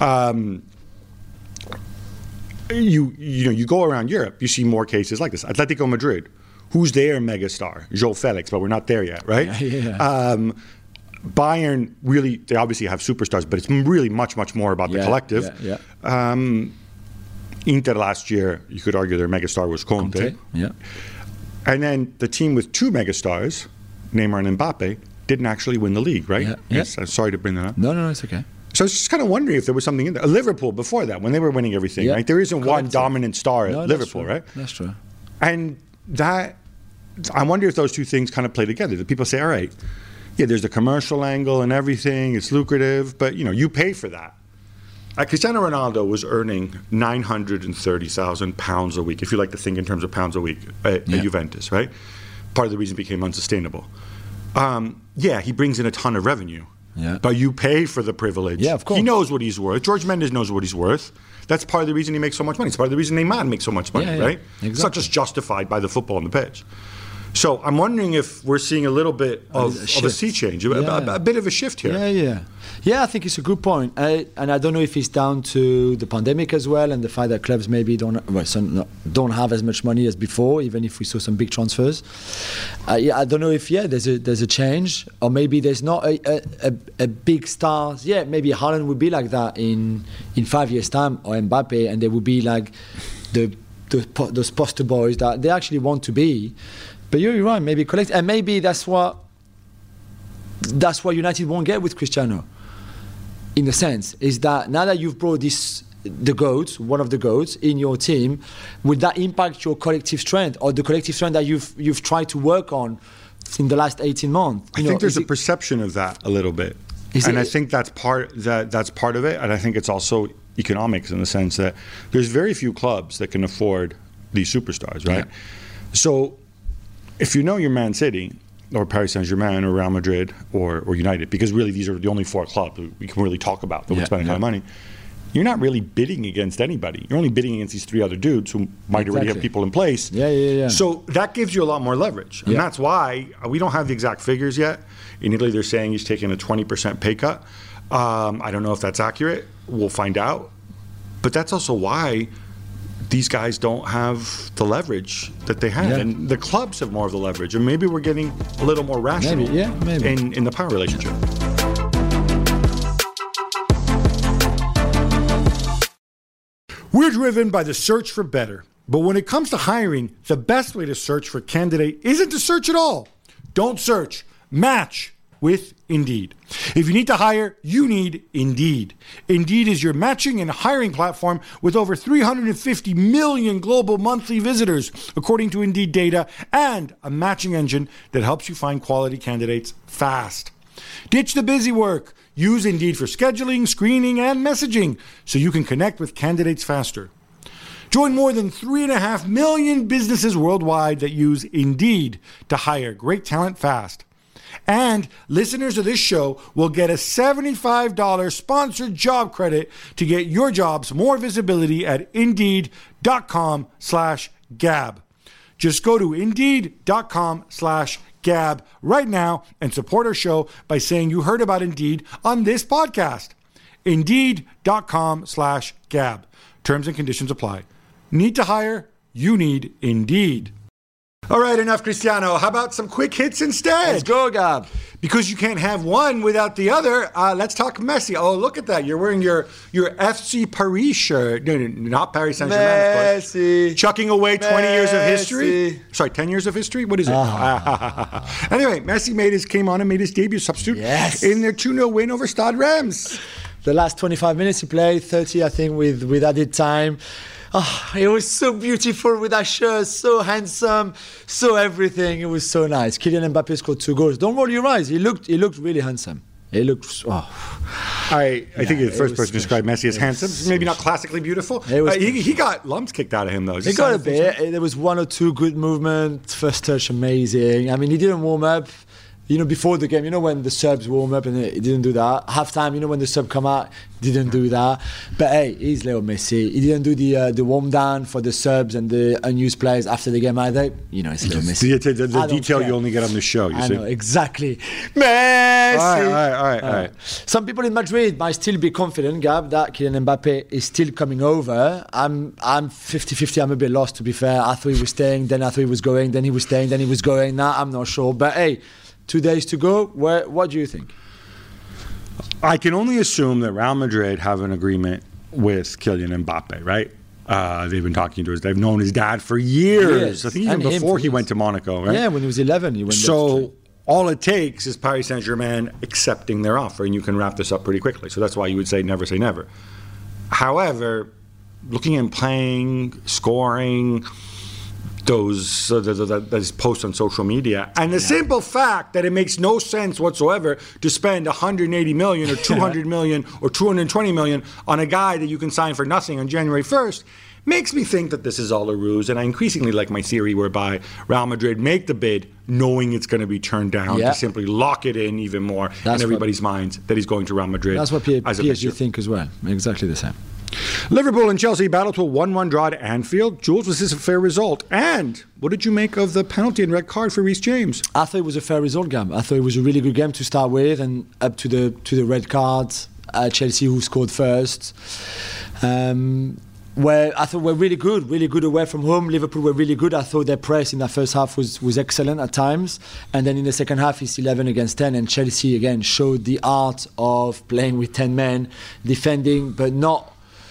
You go around Europe, you see more cases like this. Atletico Madrid, who's their megastar? João Felix, but we're not there yet, right? Yeah. Bayern, really, they obviously have superstars, but it's really much, much more about the collective. Yeah. Inter last year, you could argue their megastar was Conte. Yeah. And then the team with two megastars, Neymar and Mbappe, didn't actually win the league, right? Yeah. Yes, I'm sorry to bring that up. No, it's okay. So I was just kind of wondering if there was something in there. Liverpool, before that, when they were winning everything, right? There isn't one dominant star at Liverpool, right? That's true. And that, I wonder if those two things kind of play together. That people say, all right, yeah, there's the commercial angle and everything, it's lucrative, but you pay for that. Cristiano Ronaldo was earning £930,000 a week, if you like to think in terms of pounds a week, at Juventus, right? Part of the reason it became unsustainable. He brings in a ton of revenue. Yeah. But you pay for the privilege. Yeah, of course. He knows what he's worth. George Mendes knows what he's worth. That's part of the reason he makes so much money. It's part of the reason Neymar makes so much money, right? Exactly. It's not just justified by the football on the pitch. So I'm wondering if we're seeing a little bit of a sea change, a bit of a shift here. Yeah, I think it's a good point. And I don't know if it's down to the pandemic as well and the fact that clubs maybe don't have as much money as before, even if we saw some big transfers. I don't know if, there's a change, or maybe there's not a big star. Yeah, maybe Haaland would be like that in 5 years' time, or Mbappe, and they would be like those poster boys that they actually want to be. But you're right, maybe collect, and maybe that's what United won't get with Cristiano. In a sense, is that now that you've brought one of the GOATs in your team, would that impact your collective strength or the collective strength that you've tried to work on in the last 18 months? I think there's a perception of that a little bit, I think that's part of it, and I think it's also economics in the sense that there's very few clubs that can afford these superstars, right? Yeah. So if you're Man City or Paris Saint-Germain or Real Madrid or United, because really these are the only four clubs we can really talk about that would spend a ton of money, you're not really bidding against anybody. You're only bidding against these three other dudes who might already have people in place. Yeah. So that gives you a lot more leverage. And that's why we don't have the exact figures yet. In Italy, they're saying he's taking a 20% pay cut. I don't know if that's accurate. We'll find out. But that's also why these guys don't have the leverage that they have, and the clubs have more of the leverage, and maybe we're getting a little more rational in the power relationship. We're driven by the search for better, but when it comes to hiring, the best way to search for a candidate isn't to search at all. Don't search. Match with Indeed. If you need to hire, you need Indeed. Indeed is your matching and hiring platform with over 350 million global monthly visitors, according to Indeed data, and a matching engine that helps you find quality candidates fast. Ditch the busy work. Use Indeed for scheduling, screening, and messaging so you can connect with candidates faster. Join more than 3.5 million businesses worldwide that use Indeed to hire great talent fast. And listeners of this show will get a $75 sponsored job credit to get your jobs more visibility at Indeed.com/Gab. Just go to Indeed.com/Gab right now and support our show by saying you heard about Indeed on this podcast. Indeed.com/Gab. Terms and conditions apply. Need to hire? You need Indeed. All right, enough Cristiano. How about some quick hits instead? Let's go, Gab. Because you can't have one without the other, let's talk Messi. Oh, look at that. You're wearing your FC Paris shirt. No, not Paris Saint-Germain, of course. Chucking away 20 years of history. Sorry, 10 years of history? What is it? Anyway, Messi came on and made his debut substitute in their 2-0 win over Stade Reims. The last 25 minutes he played, 30, I think, with added time. Oh, it was so beautiful with that shirt, so handsome, so everything. It was so nice. Kylian Mbappé scored 2 goals. Don't roll your eyes. He looked really handsome. He looked. I think the first person to describe Messi as handsome. Maybe not classically beautiful. He got lumps kicked out of him, though. He got a bit. There was 1 or 2 good movements. First touch, amazing. I mean, he didn't warm up. Before the game, when the subs warm up and he didn't do that. Halftime, when the sub come out, didn't do that. But hey, he's Leo Messi. He didn't do the warm down for the subs and the unused players after the game either. It's Leo Messi. The detail you only get on the show, you see. I know, exactly. Messi! All right. Some people in Madrid might still be confident, Gab, that Kylian Mbappé is still coming over. I'm 50-50. I'm a bit lost, to be fair. I thought he was staying, then I thought he was going, then he was staying, then he was going. Now I'm not sure. But hey, 2 days to go. What do you think? I can only assume that Real Madrid have an agreement with Kylian Mbappe, right? They've been talking to they've known his dad for years. I think even before he went to Monaco, right? Yeah, when he was 11, he went there. So all it takes is Paris Saint-Germain accepting their offer, and you can wrap this up pretty quickly. So that's why you would say never say never. However, looking at him playing, scoring, those posts on social media, and the simple fact that it makes no sense whatsoever to spend 180 million or 200 million or 220 million on a guy that you can sign for nothing on January 1st makes me think that this is all a ruse. And I increasingly like my theory whereby Real Madrid make the bid knowing it's going to be turned down to simply lock it in even more in everybody's minds that he's going to Real Madrid. That's what PSG think as well. Exactly the same. Liverpool and Chelsea battled to a 1-1 draw at Anfield. Jules, was this a fair result? And what did you make of the penalty and red card for Reece James? I thought it was a fair result, Gab. I thought it was a really good game to start with, and up to the red card. Chelsea, who scored first. Where I thought we're really good away from home. Liverpool were really good. I thought their press in the first half was excellent at times. And then in the second half, it's 11 against 10. And Chelsea, again, showed the art of playing with 10 men, defending, but not...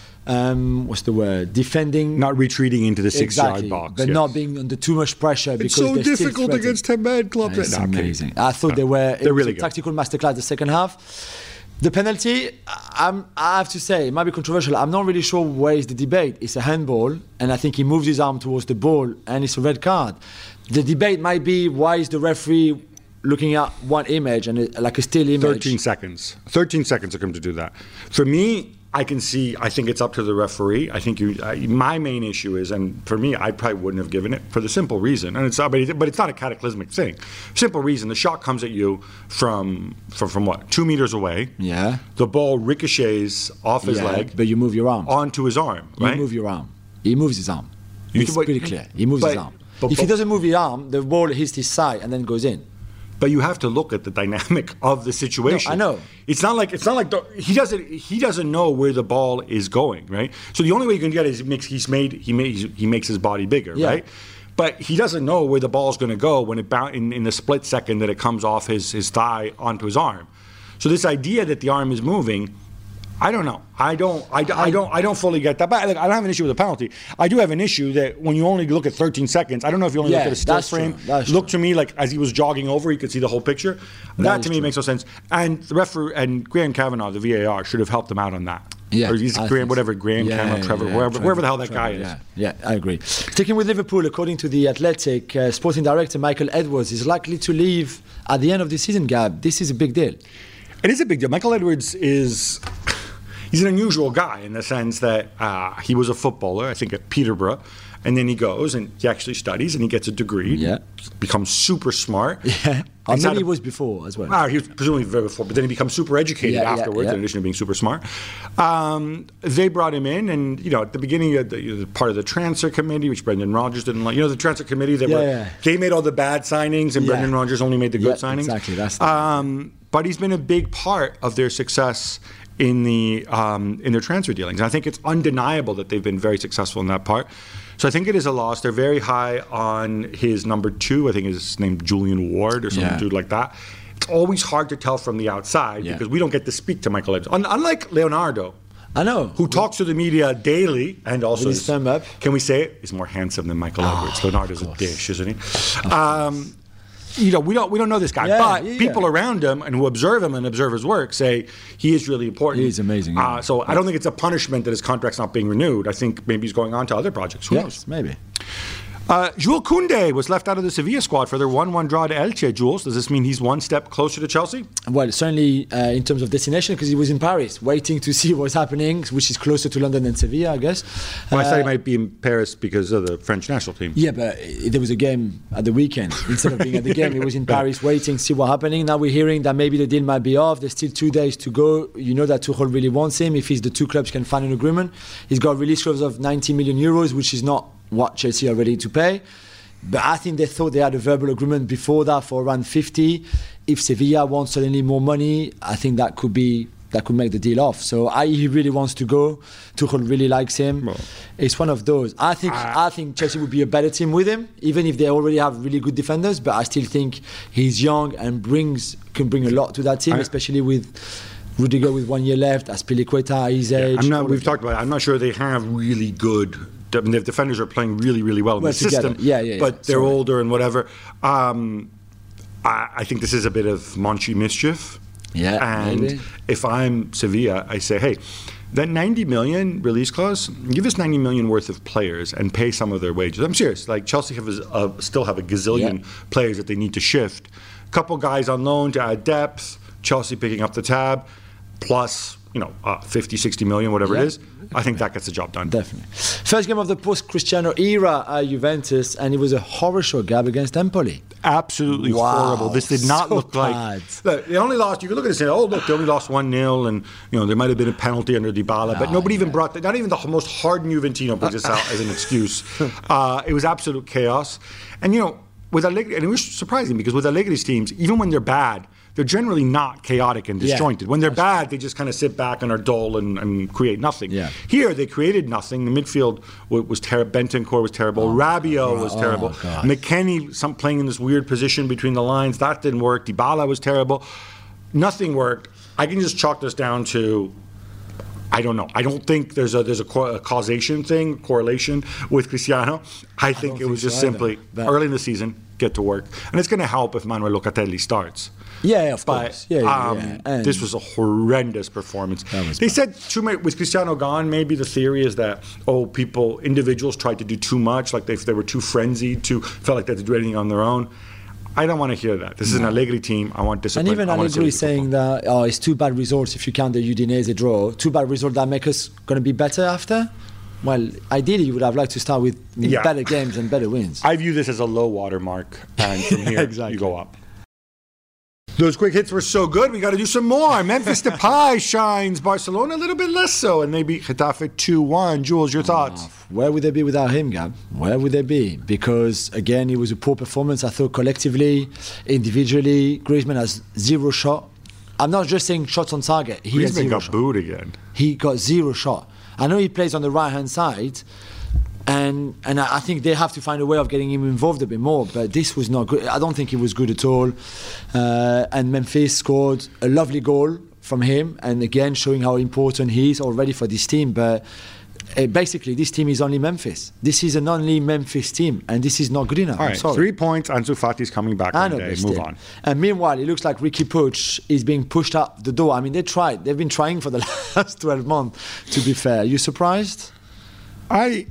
defending, not retreating into the 6-yard box, but not being under too much pressure. It's so difficult against 10-man clubs. It's amazing. I thought they're really good. Tactical masterclass the second half. The penalty, I have to say, it might be controversial. I'm not really sure where is the debate. It's a handball, and I think he moves his arm towards the ball, and it's a red card. The debate might be, why is the referee looking at one image and like a still image? 13 seconds. 13 seconds took him to do that. For me, I think it's up to the referee. I think my main issue is, and for me, I probably wouldn't have given it for the simple reason, and but it's not a cataclysmic thing. Simple reason: the shot comes at you from what, 2 meters away. Yeah. The ball ricochets off his leg, but you move your arm onto his arm. Right? You move your arm. He moves his arm. It's pretty clear. He moves his arm. If he doesn't move his arm, the ball hits his side and then goes in. but you have to look at the dynamic of the situation. No, I know. It's not like he doesn't know where the ball is going, right? So the only way you can get it is he makes his body bigger, right? But he doesn't know where the ball's going to go when in the split second that it comes off his thigh onto his arm. So this idea that the arm is moving, I don't know. I don't fully get that. But I don't have an issue with the penalty. I do have an issue that when you only look at 13 seconds, I don't know if you only look at a still frame. Look to me like as he was jogging over, you could see the whole picture. That to me makes no sense. And the referee and Graham Kavanaugh, the VAR, should have helped him out on that. Yeah, or he's Graham, Trevor, wherever the hell that guy is. Yeah, I agree. Sticking with Liverpool, according to the Athletic, sporting director Michael Edwards is likely to leave at the end of the season, Gab. This is a big deal. It is a big deal. Michael Edwards he's an unusual guy in the sense that he was a footballer, I think, at Peterborough, and then he goes and he actually studies and he gets a degree. Yeah. Becomes super smart. Yeah. Or maybe he was before as well. He was presumably very before, but then he becomes super educated afterwards, in addition to being super smart. They brought him in, and at the beginning, part of the transfer committee, which Brendan Rodgers didn't like. The transfer committee, they made all the bad signings, and Brendan Rodgers only made the good signings. Exactly. That's but he's been a big part of their success in their transfer dealings. And I think it's undeniable that they've been very successful in that part. So I think it is a loss. They're very high on his number 2. I think his name Julian Ward or some dude like that. It's always hard to tell from the outside because we don't get to speak to Michael Edwards. Unlike Leonardo, I know, who talks to the media daily and also with his thumb up. Can we say it? He's more handsome than Michael Edwards. Leonardo's a dish, isn't he? We don't know this guy, but people around him and who observe him and observe his work say he is really important. He's amazing. So I don't think it's a punishment that his contract's not being renewed. I think maybe he's going on to other projects. Who knows? Maybe. Jules Koundé was left out of the Sevilla squad for their 1-1 draw to Elche. Jules, does this mean he's one step closer to Chelsea? Well, certainly in terms of destination, because he was in Paris, waiting to see what's happening, which is closer to London than Sevilla, I guess. Well, I thought he might be in Paris because of the French national team. Yeah, but there was a game at the weekend. Instead of being at the game, he was in Paris waiting to see what's happening. Now we're hearing that maybe the deal might be off. There's still 2 days to go. You know that Tuchel really wants him. If the two clubs can find an agreement, he's got a release clause of 90 million euros, which is not what Chelsea are ready to pay. But I think they thought they had a verbal agreement before that for around 50. If Sevilla wants suddenly more money, I think that could make the deal off. So he really wants to go. Tuchel really likes him. Well, it's one of those. I think Chelsea would be a better team with him, even if they already have really good defenders. But I still think he's young and can bring a lot to that team, especially with Rudiger with 1 year left, Azpilicueta, his age. We've talked about it. I'm not sure they have really good. I mean, the defenders are playing really, really well in the system, but they're older and whatever. I think this is a bit of Monchi mischief. Yeah, and maybe. If I'm Sevilla, I say, hey, that 90 million release clause, give us 90 million worth of players and pay some of their wages. I'm serious. Like Chelsea still have a gazillion players that they need to shift. A couple guys on loan to add depth. Chelsea picking up the tab, plus 50, 60 million, whatever it is. I think that gets the job done. Definitely. First game of the post-Cristiano era at Juventus, and it was a horror show, Gab, against Empoli. Absolutely horrible. This did not look bad. Look, they only lost. You can look at it and say, "Oh, look, they only lost 1-0," and there might have been a penalty under Dybala, but nobody even brought that. Not even the most hardened Juventino brings this out as an excuse. It was absolute chaos, and with Allegri, and it was surprising because with Allegri's teams, even when they're bad, they're generally not chaotic and disjointed. When they're bad, they just kind of sit back and are dull and create nothing. Yeah. Here, they created nothing. The midfield was terrible. Bentancur was terrible. Rabiot was terrible. McKennie playing in this weird position between the lines. That didn't work. Dybala was terrible. Nothing worked. I can just chalk this down to, I don't know. I don't think there's a causation thing, correlation with Cristiano. I think it was just simply early in the season, get to work. And it's going to help if Manuel Locatelli starts. Yeah, of course. This was a horrendous performance. They said with Cristiano gone, maybe the theory is that individuals tried to do too much, like they were too frenzied, felt like they had to do anything on their own. I don't want to hear that. This is an Allegri team. I want discipline. And even Allegri saying that it's 2 bad results if you count the Udinese draw. 2 bad results that make us going to be better after. Well, ideally, you would have liked to start with better games and better wins. I view this as a low water mark, and from here you go up. Those quick hits were so good, we got to do some more. Memphis Depay shines. Barcelona a little bit less so, and they beat Getafe 2-1. Jules, your thoughts? Where would they be without him, Gab? Where would they be? Because, again, it was a poor performance. I thought collectively, individually, Griezmann has 0 shot. I'm not just saying shots on target. He has 0 Griezmann got shot. booed again. He got 0 shot. I know he plays on the right-hand side, and I think they have to find a way of getting him involved a bit more. But this was not good. I don't think it was good at all. And Memphis scored a lovely goal from him, and again showing how important he is already for this team. But basically, this team is only Memphis. This is an only Memphis team, and this is not good enough. All right, I'm sorry. 3 points. Ansu Fati's coming back one day. Move on. And meanwhile, it looks like Ricky Puig is being pushed out the door. I mean, they tried. They've been trying for the last 12 months, to be fair. Are you surprised? I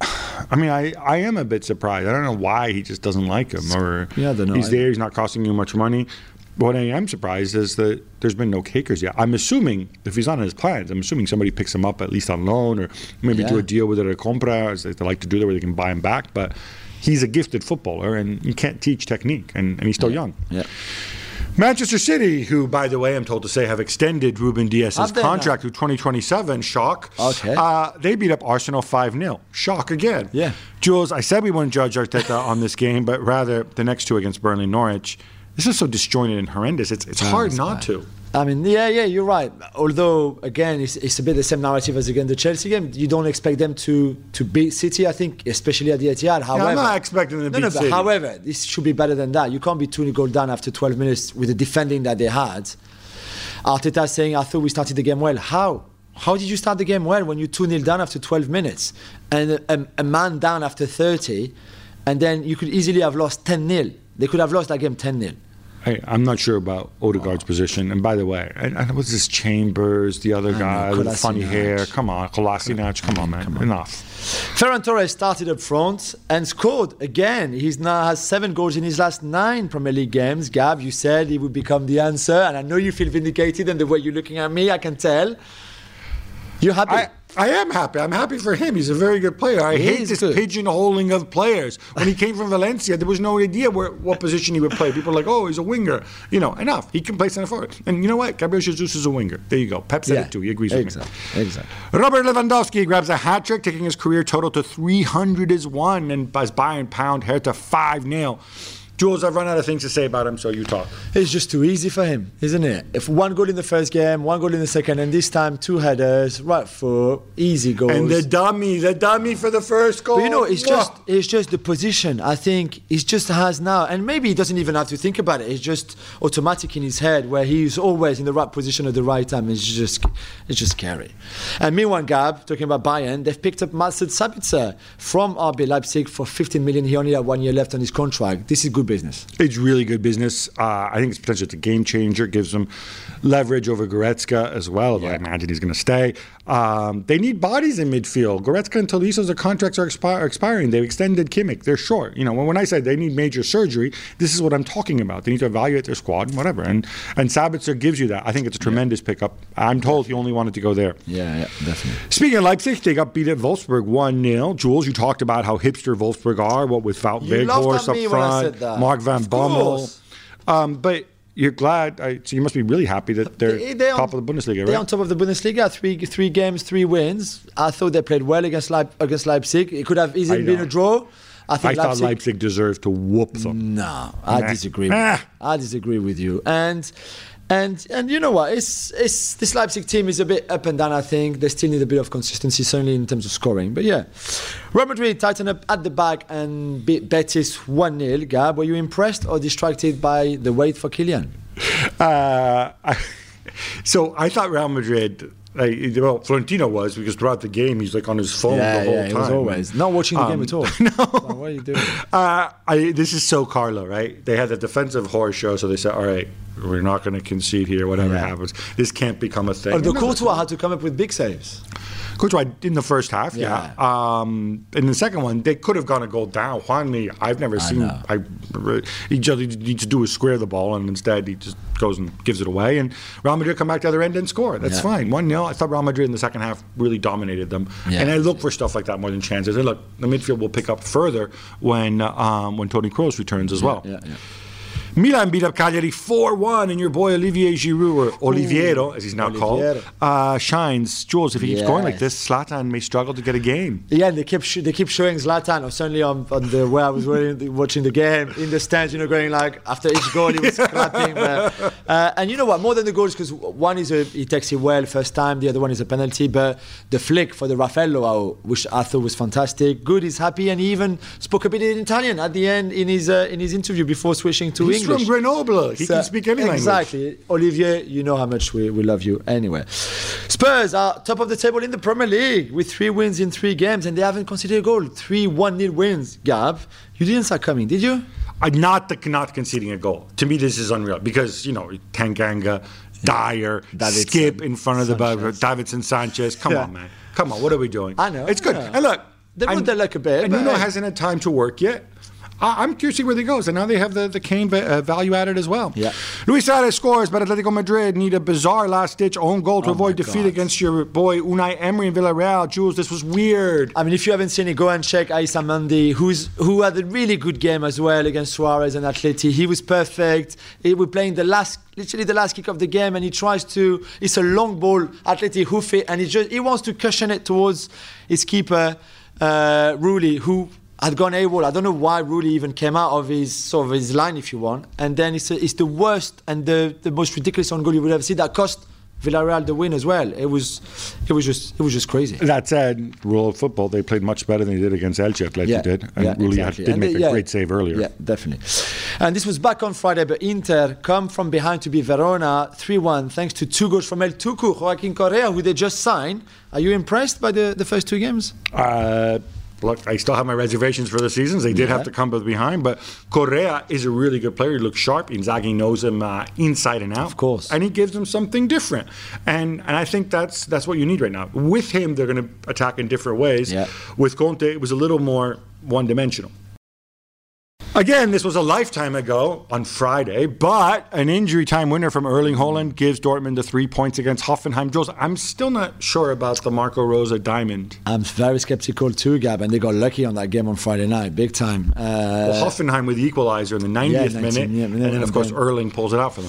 am a bit surprised. I don't know why he just doesn't like him, or I don't know. He's there. He's not costing you much money. What I am surprised is that there's been no kickers yet. I'm assuming if he's on his plans, I'm assuming somebody picks him up at least on loan, or maybe do a deal with a compra, as they like to do there, where they can buy him back. But he's a gifted footballer, and you can't teach technique, and he's still young. Yeah. Manchester City, who, by the way, I'm told to say, have extended Ruben Dias's contract through 2027. Shock. Okay. They beat up Arsenal 5-0. Shock again. Yeah. Jules, I said we wouldn't judge Arteta on this game, but rather the next two against Burnley and Norwich. This is so disjointed and horrendous. It's hard not to. I mean, yeah, you're right. Although, again, it's a bit the same narrative as against the Chelsea game. You don't expect them to beat City, I think, especially at the Etihad. However, I'm not expecting them to beat City. But however, this should be better than that. You can't be 2-0 down after 12 minutes with the defending that they had. Arteta saying, I thought we started the game well. How? How did you start the game well when you're 2-0 down after 12 minutes? And a man down after 30, and then you could easily have lost 10-0. They could have lost that game 10-0. Hey, I'm not sure about Odegaard's position. And by the way, what's this Chambers, the other guy with the funny hair? Come on, Kolasinac. Come on, man. Enough. Ferran Torres started up front and scored again. He now has 7 goals in his last 9 Premier League games. Gab, you said he would become the answer, and I know you feel vindicated, and the way you're looking at me, I can tell. You're happy? I am happy. I'm happy for him. He's a very good player. I hate this pigeonholing of players. When he came from Valencia, there was no idea what position he would play. People were like, oh, he's a winger. Enough. He can play centre forward. And you know what? Gabriel Jesus is a winger. There you go. Pep said it too. He agrees with me. Exactly. Robert Lewandowski grabs a hat-trick, taking his career total to 301, and as Bayern pound Hertha 5-0. Jules, I've run out of things to say about him, so you talk. It's just too easy for him, isn't it? If 1 goal in the first game, 1 goal in the second, and this time 2 headers, right foot, easy goals. And the dummy for the first goal. But it's just the position. I think he just has now, and maybe he doesn't even have to think about it. It's just automatic in his head, where he's always in the right position at the right time. It's just scary. And meanwhile, Gab, talking about Bayern, they've picked up Marcel Sabitzer from RB Leipzig for 15 million. He only had 1 year left on his contract. This is good business. It's really good business. I think it's potentially a game changer. It gives them leverage over Goretzka as well. Yeah. I imagine he's going to stay. They need bodies in midfield. Goretzka and Tolisso, their contracts are expiring. They've extended Kimmich. They're short. When I said they need major surgery, this is what I'm talking about. They need to evaluate their squad and whatever. And Sabitzer gives you that. I think it's a tremendous pickup. I'm told he only wanted to go there. Yeah, definitely. Speaking of Leipzig, they got beat at Wolfsburg 1-0. Jules, you talked about how hipster Wolfsburg are. What with Wout Weghorst up front, Mark van Bommel. But you're glad, so you must be really happy that they're top of the Bundesliga, right? They're on top of the Bundesliga, three games, 3 wins. I thought they played well against Leipzig. It could have easily been a draw. I thought Leipzig deserved to whoop them. No, I disagree. I disagree with you. And you know what? It's this Leipzig team is a bit up and down. I think they still need a bit of consistency, certainly in terms of scoring. But yeah, Real Madrid tightened up at the back and beat Betis 1-0. Gab, were you impressed or distracted by the wait for Kylian? So I thought Real Madrid. Florentino was, because throughout the game he's like on his phone the whole time. He was always not watching the game at all. No, what are you doing? This is so Carlo, right? They had the defensive horror show, so they said, "All right, we're not going to concede here. Whatever happens, this can't become a thing." Although Courtois had to come up with big saves. Courtois in the first half, yeah. In the second one, they could have gone a goal down. Juanmi, I've never seen. He just needs to do is square the ball, and instead he just goes and gives it away. And Real Madrid come back to the other end and score. That's fine. 1-0. I thought Real Madrid in the second half really dominated them. Yeah. And I look for stuff like that more than chances. And look, the midfield will pick up further when Toni Kroos returns as well. Milan beat up Cagliari 4-1, and your boy Olivier Giroud, or Oliviero, as he's now called, shines. Jules, if he keeps going like this, Zlatan may struggle to get a game. Yeah, and they keep showing Zlatan, or certainly on the where I was watching the game, in the stands, going like, after each goal he was clapping. And you know what, more than the goals, because one is he takes it well first time, the other one is a penalty, but the flick for the Rafael Leao, which I thought was fantastic. Good, he's happy, and he even spoke a bit in Italian at the end in his interview before switching to English. He's from Grenoble. He can speak any language. Exactly. Olivier, you know how much we love you. Anyway, Spurs are top of the table in the Premier League with 3 wins in 3 games, and they haven't conceded a goal. 3 1-0 wins. Gab, you didn't see that coming, did you? Not conceding a goal. To me, this is unreal because, Tanganga, Dyer, Davidson, Skip in front of the Davidson Sanchez. Come on, man. Come on. What are we doing? I know. It's good. And look, they moved their luck a bit. And Nuno hasn't had time to work yet. I'm curious to see where they go. And now they have the Kane value added as well. Yeah. Luis Suarez scores, but Atletico Madrid need a bizarre last-ditch own goal to avoid defeat against your boy Unai Emery in Villarreal. Jules, this was weird. I mean, if you haven't seen it, go and check Aissa Mandi, who had a really good game as well against Suarez and Atleti. He was perfect. He was playing literally the last kick of the game, and he tries to. It's a long ball. Atleti hoof it, and he wants to cushion it towards his keeper, Rulli, who had gone AWOL. I don't know why Rulli even came out of his line, if you want. And then it's the worst and the most ridiculous on goal you would ever see. That cost Villarreal the win as well. It was just crazy. That said, rule of football, they played much better than they did against Elche. Atleti did, and Rulli did make a great save earlier. Yeah, definitely. And this was back on Friday, but Inter come from behind to beat Verona 3-1 thanks to 2 goals from El Tucu, Joaquin Correa, who they just signed. Are you impressed by the first 2 games? Look, I still have my reservations for the seasons. They did have to come behind, but Correa is a really good player. He looks sharp. Inzaghi knows him inside and out. Of course. And he gives them something different. And I think that's what you need right now. With him, they're going to attack in different ways. Yeah. With Conte, it was a little more one-dimensional. Again, this was a lifetime ago on Friday, but an injury time winner from Erling Haaland gives Dortmund the 3 points against Hoffenheim. Jules, I'm still not sure about the Marco Rosa diamond. I'm very skeptical too, Gab, and they got lucky on that game on Friday night, big time. Hoffenheim with the equalizer in the 90th minute, and then of course Erling pulls it out for them.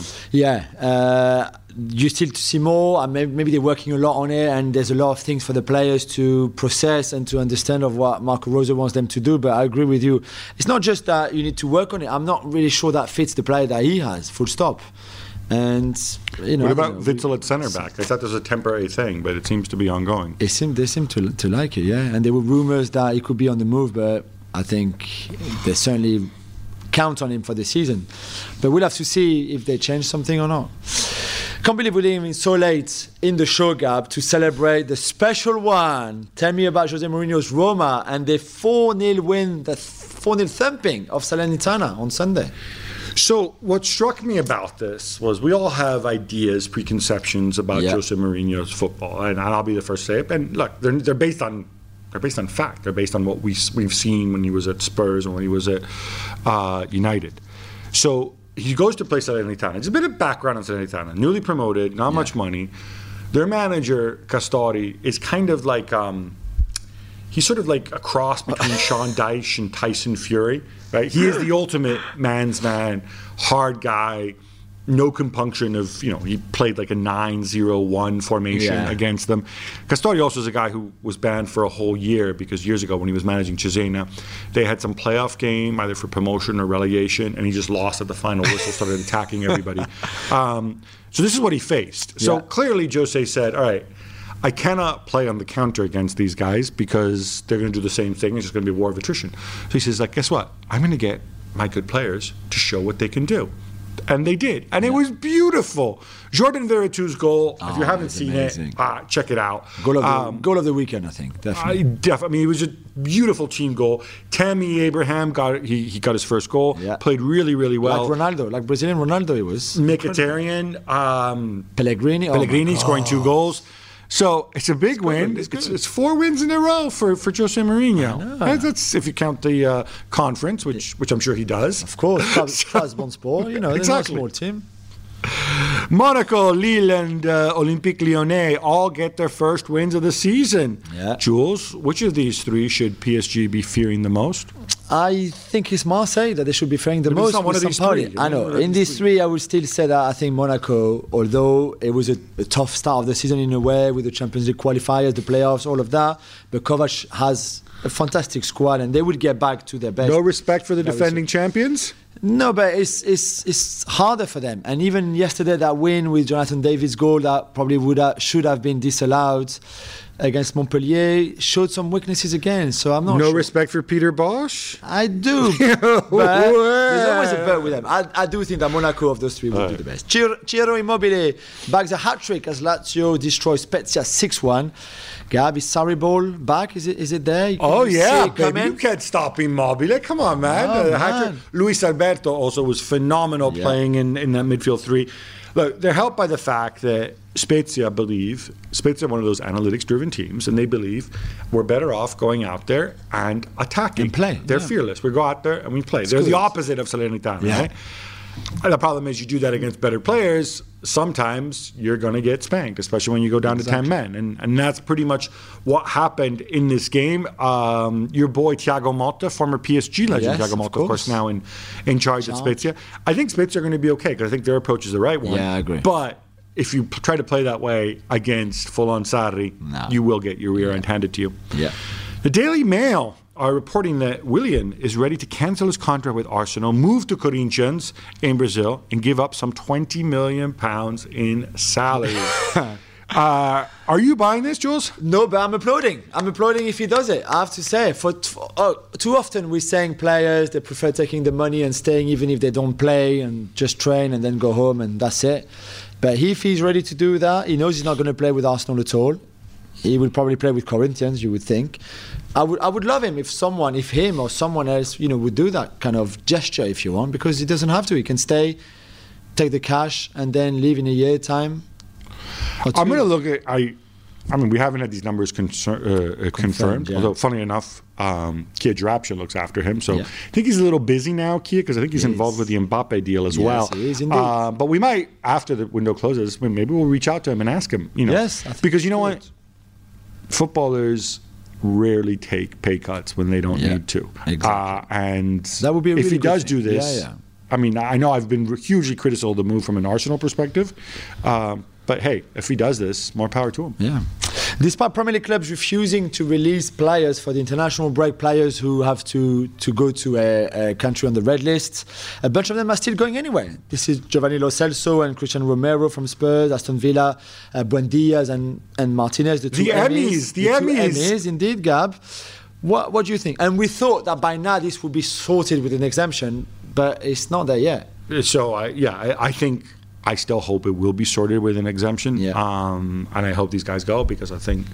Yeah. You still to see more, and maybe they're working a lot on it, and there's a lot of things for the players to process and to understand of what Marco Rosa wants them to do. But I agree with you. It's not just that you need to work on it. I'm not really sure that fits the player that he has, full stop. And, what about Witzel at centre back? I thought this was a temporary thing, but it seems to be ongoing. They seem to like it, yeah. And there were rumours that he could be on the move, but I think they certainly count on him for the season. But we'll have to see if they change something or not. Can't believe we're leaving so late in the show, Gab, to celebrate the special one. Tell me about Jose Mourinho's Roma and the 4-0 win, the 4-0 thumping of Salernitana on Sunday. So what struck me about this was we all have ideas, preconceptions about Jose Mourinho's football, and I'll be the first to say it. And look, they're based on fact. They're based on what we've seen when he was at Spurs and when he was at United. So he goes to play Salernitana. It's a bit of background on Salernitana. Newly promoted, not much money. Their manager, Castori, is kind of like he's sort of like a cross between Sean Dyche and Tyson Fury. Right? He is the ultimate man's man, hard guy, no compunction of, he played like a 9-0-1 formation against them. Castori also is a guy who was banned for a whole year because years ago when he was managing Cesena, they had some playoff game, either for promotion or relegation, and he just lost at the final whistle, started attacking everybody. So this is what he faced. So clearly Jose said, all right, I cannot play on the counter against these guys because they're going to do the same thing. It's just going to be a war of attrition. So he says, guess what? I'm going to get my good players to show what they can do. And they did. And it was beautiful. Jordan Veretu's goal, if you haven't seen it, check it out. Goal of the weekend, I think. Definitely. I mean, it was a beautiful team goal. Tammy Abraham, he got his first goal. Yeah. Played really, really well. Like Ronaldo, like Brazilian Ronaldo he was. Mkhitaryan. Pellegrini scoring 2 goals. So it's a big win. It's 4 wins in a row for Jose Mourinho. That's if you count the conference, which I'm sure he does. Of course, Trabzonspor, exactly. They're not a small team. Monaco, Lille, and Olympique Lyonnais all get their first wins of the season. Yeah. Jules, which of these 3 should PSG be fearing the most? I think it's Marseille that they should be faring the But it's most not one with of these Sampaoli. three. I know. In these three, I would still say that I think Monaco, although it was a tough start of the season in a way with the Champions League qualifiers, the playoffs, all of that, but Kovac has a fantastic squad and they will get back to their best. No respect for the defending champions? No, but it's harder for them. And even yesterday, that win with Jonathan David's goal that probably should have been disallowed against Montpellier showed some weaknesses again. So I'm not No sure. respect for Peter Bosch? I do. But there's always a bet with them. I do think that Monaco of those three will do the best. Ciro Immobile bags a hat-trick as Lazio destroys Spezia 6-1. Gab, is Sarri ball back? Is it there? You Oh can see yeah, it baby, coming? you can't stop Immobile. Come on, man. Oh, Hat-trick. man. Luis Alberto also was phenomenal playing in that midfield three. Look, they're helped by the fact that Spezia are one of those analytics-driven teams, and they believe we're better off going out there and attacking. And play, They're yeah. fearless. We go out there and we play. They're good. the opposite of Salernitana, Yeah. right? And the problem is you do that against better players, sometimes you're going to get spanked, especially when you go down to 10 men. And that's pretty much what happened in this game. Your boy Thiago Motta, former PSG legend, Yes, Thiago Motta, of of course, now in charge at Spezia. I think Spezia are going to be okay because I think their approach is the right one. Yeah, I agree. But if you try to play that way against full-on Sarri, you will get your rear end handed to you. Yeah. The Daily Mail are reporting that Willian is ready to cancel his contract with Arsenal, move to Corinthians in Brazil, and give up some £20 million in salary. Are you buying this, Jules? No, but I'm applauding. I'm applauding if he does it. I have to say, too often we're saying players they prefer taking the money and staying even if they don't play and just train and then go home and that's it. But if he's ready to do that, he knows he's not going to play with Arsenal at all. He will probably play with Corinthians, you would think. I would love him if him or someone else, would do that kind of gesture if you want, because he doesn't have to. He can stay, take the cash, and then leave in a year time. I'm going to look at. I mean, we haven't had these numbers confirmed. Yeah. Although, funny enough, Kia Jarabsha looks after him. So Yeah. I think he's a little busy now, Kia, because I think he's involved with the Mbappe deal as well. He is indeed. But we might, after the window closes, maybe we'll reach out to him and ask him. Yes, I think because you know we what, should. Footballers rarely take pay cuts when they don't need to. Exactly. And That would be a if really he good does thing. do this, Yeah. I mean, I know I've been hugely critical of the move from an Arsenal perspective, but hey, if he does this, more power to him. Yeah. Despite Premier League clubs refusing to release players for the international break, players who have to go to a country on the red list, a bunch of them are still going anyway. This is Giovanni Lo Celso and Christian Romero from Spurs, Aston Villa, Buendias and Martinez, the two Emmys. The two Emmys. Emmys, indeed, Gab. What do you think? And we thought that by now this would be sorted with an exemption, but it's not there yet. So, I think I still hope it will be sorted with an exemption. Yeah. And I hope these guys go because I think,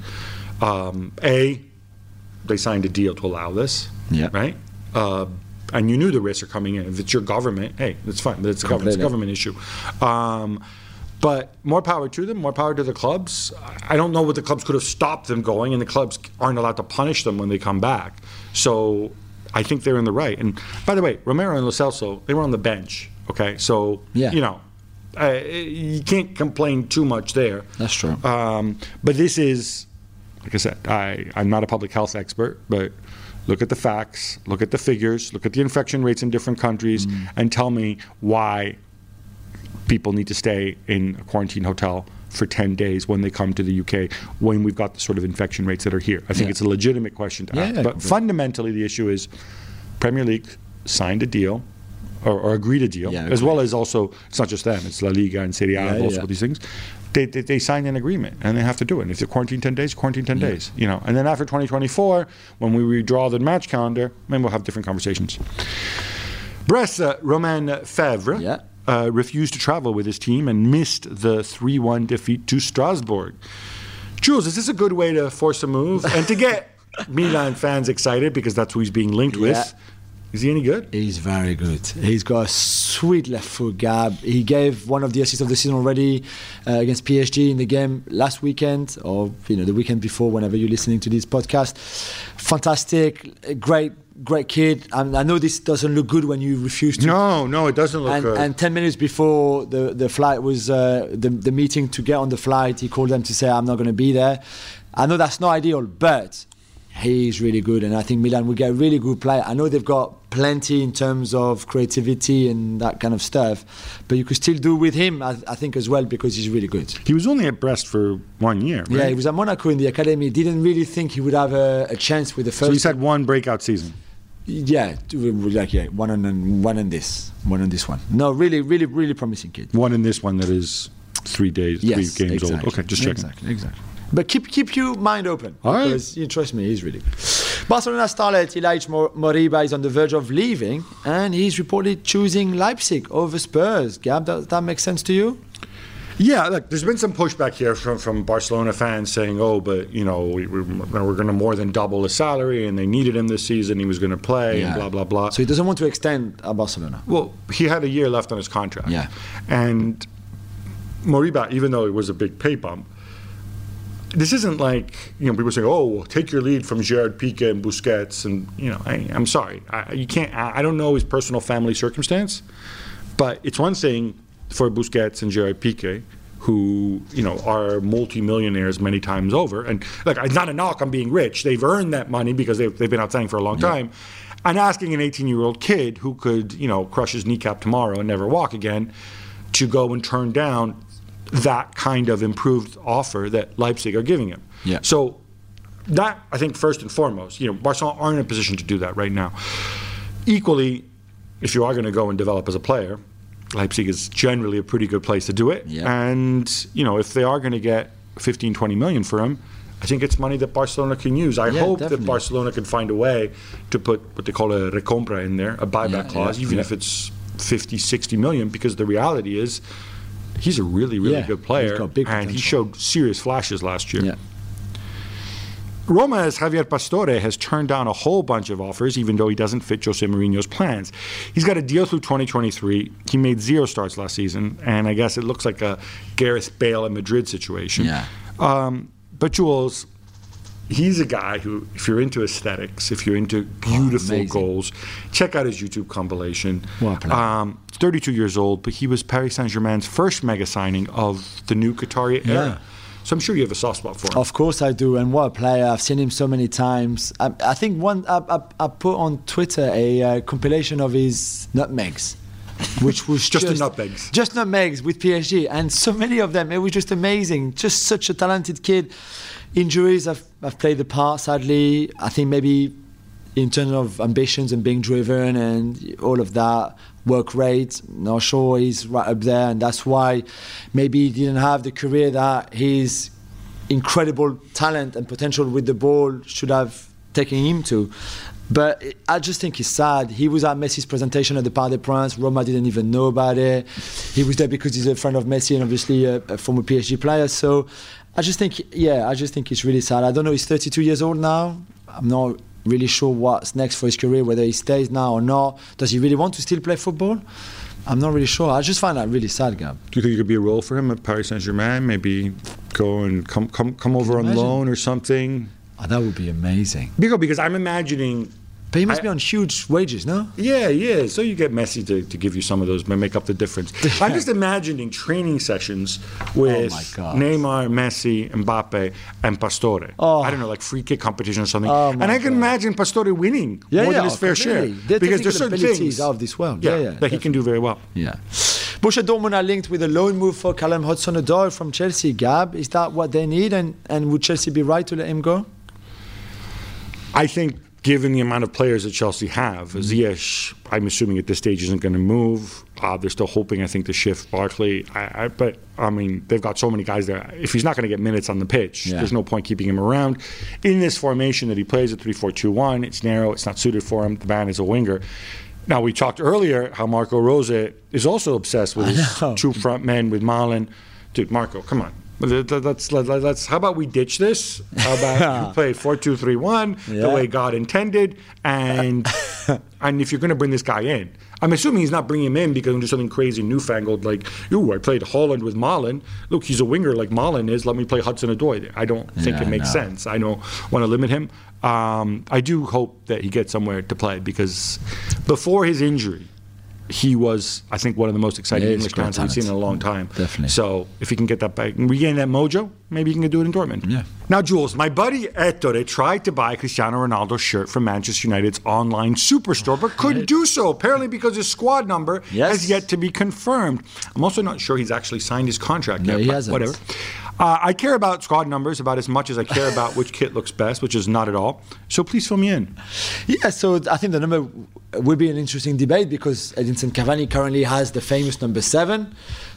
they signed a deal to allow this. Yeah. Right? And you knew the risks are coming in. If it's your government, hey, it's fine. But it's a government issue. But more power to them, more power to the clubs. I don't know what the clubs could have stopped them going, and the clubs aren't allowed to punish them when they come back. So I think they're in the right. And by the way, Romero and Lo Celso, they were on the bench. Okay, so you can't complain too much there. That's true. But this is, like I said, I'm not a public health expert, but look at the facts, look at the figures, look at the infection rates in different countries, and tell me why people need to stay in a quarantine hotel for 10 days when they come to the UK when we've got the sort of infection rates that are here. I think it's a legitimate question to ask. But fundamentally, the issue is Premier League signed a deal or agreed a deal, as well as also, it's not just them, it's La Liga and Serie A and also these things. They signed an agreement and they have to do it. And if they're quarantined 10 days, quarantine 10 days. And then after 2024, when we redraw the match calendar, then we'll have different conversations. Brest, Romain Fèvre refused to travel with his team and missed the 3-1 defeat to Strasbourg. Jules, is this a good way to force a move and to get Milan fans excited because that's who he's being linked with? Is he any good? He's very good. He's got a sweet left foot, Gab. He gave one of the assists of the season already against PSG in the game last weekend, or the weekend before, whenever you're listening to this podcast. Fantastic, great kid. I know this doesn't look good when you refuse to. No, it doesn't look good. And 10 minutes before the flight was the meeting to get on the flight, he called them to say, "I'm not going to be there." I know that's not ideal, but he's really good, and I think Milan will get a really good player. I know they've got plenty in terms of creativity and that kind of stuff, but you could still do with him, I think, as well, because he's really good. He was only at Brest for 1 year, right? Yeah, he was at Monaco in the academy. Didn't really think he would have a chance with the first. So he's had one breakout season. Yeah, one on this one. No, really promising kid. One in this one that is 3 days, yes, 3 games exactly. old. Okay, just checking. Exactly. But keep your mind open. All right. Because you trust me, he's really good. Barcelona starlet Ilaix Moriba is on the verge of leaving, and he's reportedly choosing Leipzig over Spurs. Gab, does that make sense to you? Yeah, look, there's been some pushback here from Barcelona fans saying, but we're going to more than double his salary, and they needed him this season. He was going to play, and blah blah blah. So he doesn't want to extend at Barcelona. Well, he had a year left on his contract. Yeah, and Moriba, even though it was a big pay bump, this isn't like people say, take your lead from Gerard Piqué and Busquets, and I'm sorry, you can't. I don't know his personal family circumstance, but it's one thing for Busquets and Gerard Piqué, who are multi-millionaires many times over, and look, it's not a knock on being rich. They've earned that money because they've been outstanding for a long time. And asking an 18-year-old kid who could crush his kneecap tomorrow and never walk again to go and turn down that kind of improved offer that Leipzig are giving him. Yeah. So that, I think, first and foremost, Barcelona aren't in a position to do that right now. Equally, if you are going to go and develop as a player, Leipzig is generally a pretty good place to do it. Yeah. And, if they are going to get 15, 20 million for him, I think it's money that Barcelona can use. I hope definitely. that Barcelona can find a way to put what they call a recompra in there, a buyback clause, even if it's 50, 60 million, because the reality is he's a really, really good player, and he showed serious flashes last year. Yeah. Roma's Javier Pastore has turned down a whole bunch of offers, even though he doesn't fit Jose Mourinho's plans. He's got a deal through 2023. He made 0 starts last season, and I guess it looks like a Gareth Bale at Madrid situation. Yeah. But Jules, he's a guy who, if you're into aesthetics, if you're into beautiful goals, check out his YouTube compilation. 32 years old, but he was Paris Saint-Germain's first mega signing of the new Qatari era. So I'm sure you have a soft spot for him. Of course I do, and what a player. I've seen him so many times. I think I put on Twitter a compilation of his nutmegs, which was just the nutmegs. Just nutmegs with PSG, and so many of them. It was just amazing. Just such a talented kid. Injuries have played the part, sadly. I think maybe in terms of ambitions and being driven and all of that, work rate, not sure he's right up there, and that's why maybe he didn't have the career that his incredible talent and potential with the ball should have taken him to. But I just think it's sad. He was at Messi's presentation at the Parc des Princes. Roma didn't even know about it. He was there because he's a friend of Messi and obviously a former PSG player. So I just think it's really sad. I don't know, he's 32 years old now. I'm not really sure what's next for his career, whether he stays now or not. Does he really want to still play football? I'm not really sure. I just find that really sad, Gab. Do you think it could be a role for him at Paris Saint-Germain? Maybe go and come over on loan or something? Oh, that would be amazing. Because I'm imagining... But he must be on huge wages, no? Yeah. So you get Messi to give you some of those, make up the difference. I'm just imagining training sessions with Neymar, Messi, Mbappe, and Pastore. I don't know, like free kick competition or something. And I can imagine Pastore winning more than his fair share. Because there's certain things out of this world. That he can do very well. Yeah. Borussia Dortmund are linked with a loan move for Callum Hudson-Odoi from Chelsea. Gab, is that what they need? And would Chelsea be right to let him go? I think, given the amount of players that Chelsea have, Ziyech, I'm assuming at this stage isn't going to move. They're still hoping, I think, to shift Barkley. But they've got so many guys there. If he's not going to get minutes on the pitch, there's no point keeping him around. In this formation that he plays at 3-4-2-1, it's narrow, it's not suited for him. The man is a winger. Now, we talked earlier how Marco Rose is also obsessed with his 2 front men with Malen. Dude, Marco, come on. Let's. How about we ditch this? How about you play 4-2-3-1 the way God intended? And if you're going to bring this guy in, I'm assuming he's not bringing him in because there's something crazy newfangled like, I played Holland with Malen. Look, he's a winger like Malen is. Let me play Hudson-Odoi. I don't think it makes sense. I don't want to limit him. I do hope that he gets somewhere to play because before his injury, he was, I think, one of the most exciting Yeah, English great talents we've seen in a long time. Definitely. So if he can get that back and regain that mojo, maybe he can do it in Dortmund. Yeah. Now, Jules, my buddy Ettore tried to buy Cristiano Ronaldo's shirt from Manchester United's online superstore, but couldn't do so, apparently because his squad number has yet to be confirmed. I'm also not sure he's actually signed his contract yet. No, he hasn't. Whatever. I care about squad numbers about as much as I care about which kit looks best, which is not at all. So please fill me in. Yeah, so I think the number will be an interesting debate because Edinson Cavani currently has the famous number 7.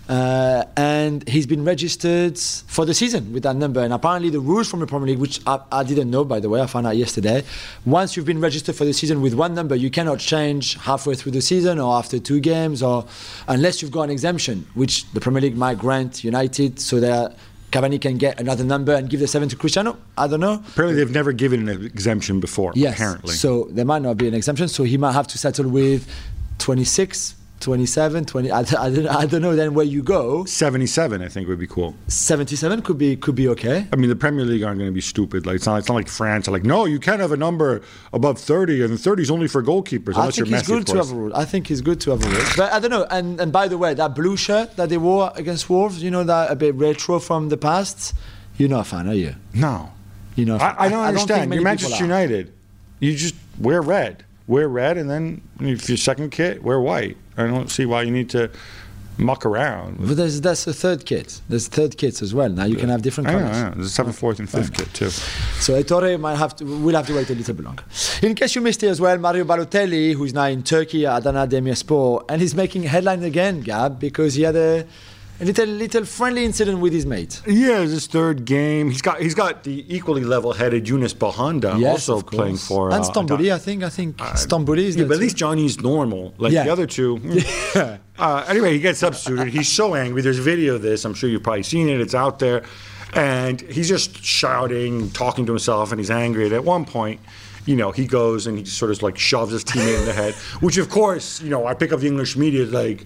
And he's been registered for the season with that number. And apparently the rules from the Premier League, which I didn't know, by the way, I found out yesterday, once you've been registered for the season with one number, you cannot change halfway through the season or after 2 games, or unless you've got an exemption, which the Premier League might grant United so that Cavani can get another number and give the 7 to Cristiano. I don't know. Apparently they've never given an exemption before, yes, apparently. So there might not be an exemption, so he might have to settle with 26, 27, 20. I don't know then where you go. 77, I think, would be cool. 77 could be okay. I mean, the Premier League aren't going to be stupid. Like it's not like France. They're like, no, you can't have a number above 30, and 30 is only for goalkeepers. I think it's good to have a rule. I think it's good to have a rule. But I don't know. And by the way, that blue shirt that they wore against Wolves, you know, that a bit retro from the past, you're not a fan, are you? No. You're not a fan. I don't understand. You're You're Manchester United. You just wear red. Wear red, and then if your second kit, wear white. I don't see why you need to muck around. But that's a third kit. There's third kits as well. Now you can have different colors. I know. There's a 7th, 4th, and 5th kit too. So Ettore will have to wait a little bit longer. In case you missed it as well, Mario Balotelli, who's now in Turkey at Adana Demirspor, and he's making headline again, Gab, because he had a little friendly incident with his mate. Yeah, it's his 3rd game. He's got the equally level-headed Yunus Bahanda also playing for. And Stambouli, I think Stambouli is. Yeah, but at least Johnny's normal. Like the other two. Anyway, he gets substituted. He's so angry. There's a video of this. I'm sure you've probably seen it. It's out there, and he's just shouting, talking to himself, and he's angry. And at one point, he goes and he sort of like shoves his teammate in the head, which of course, I pick up the English media like,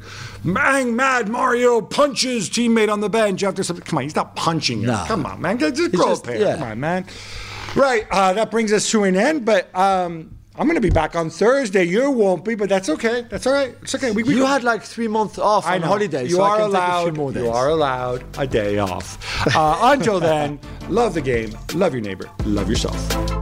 mad Mario punches teammate on the bench after something. Come on, he's not punching him. No. Come on, man. Just grow up here. Come on, man. Right, that brings us to an end, but I'm going to be back on Thursday. You won't be, but that's okay. That's all right. It's okay. You had like 3 months off on holiday, you so are I can allowed, take a few more days. You are allowed a day off. Until then, love the game, love your neighbor, love yourself.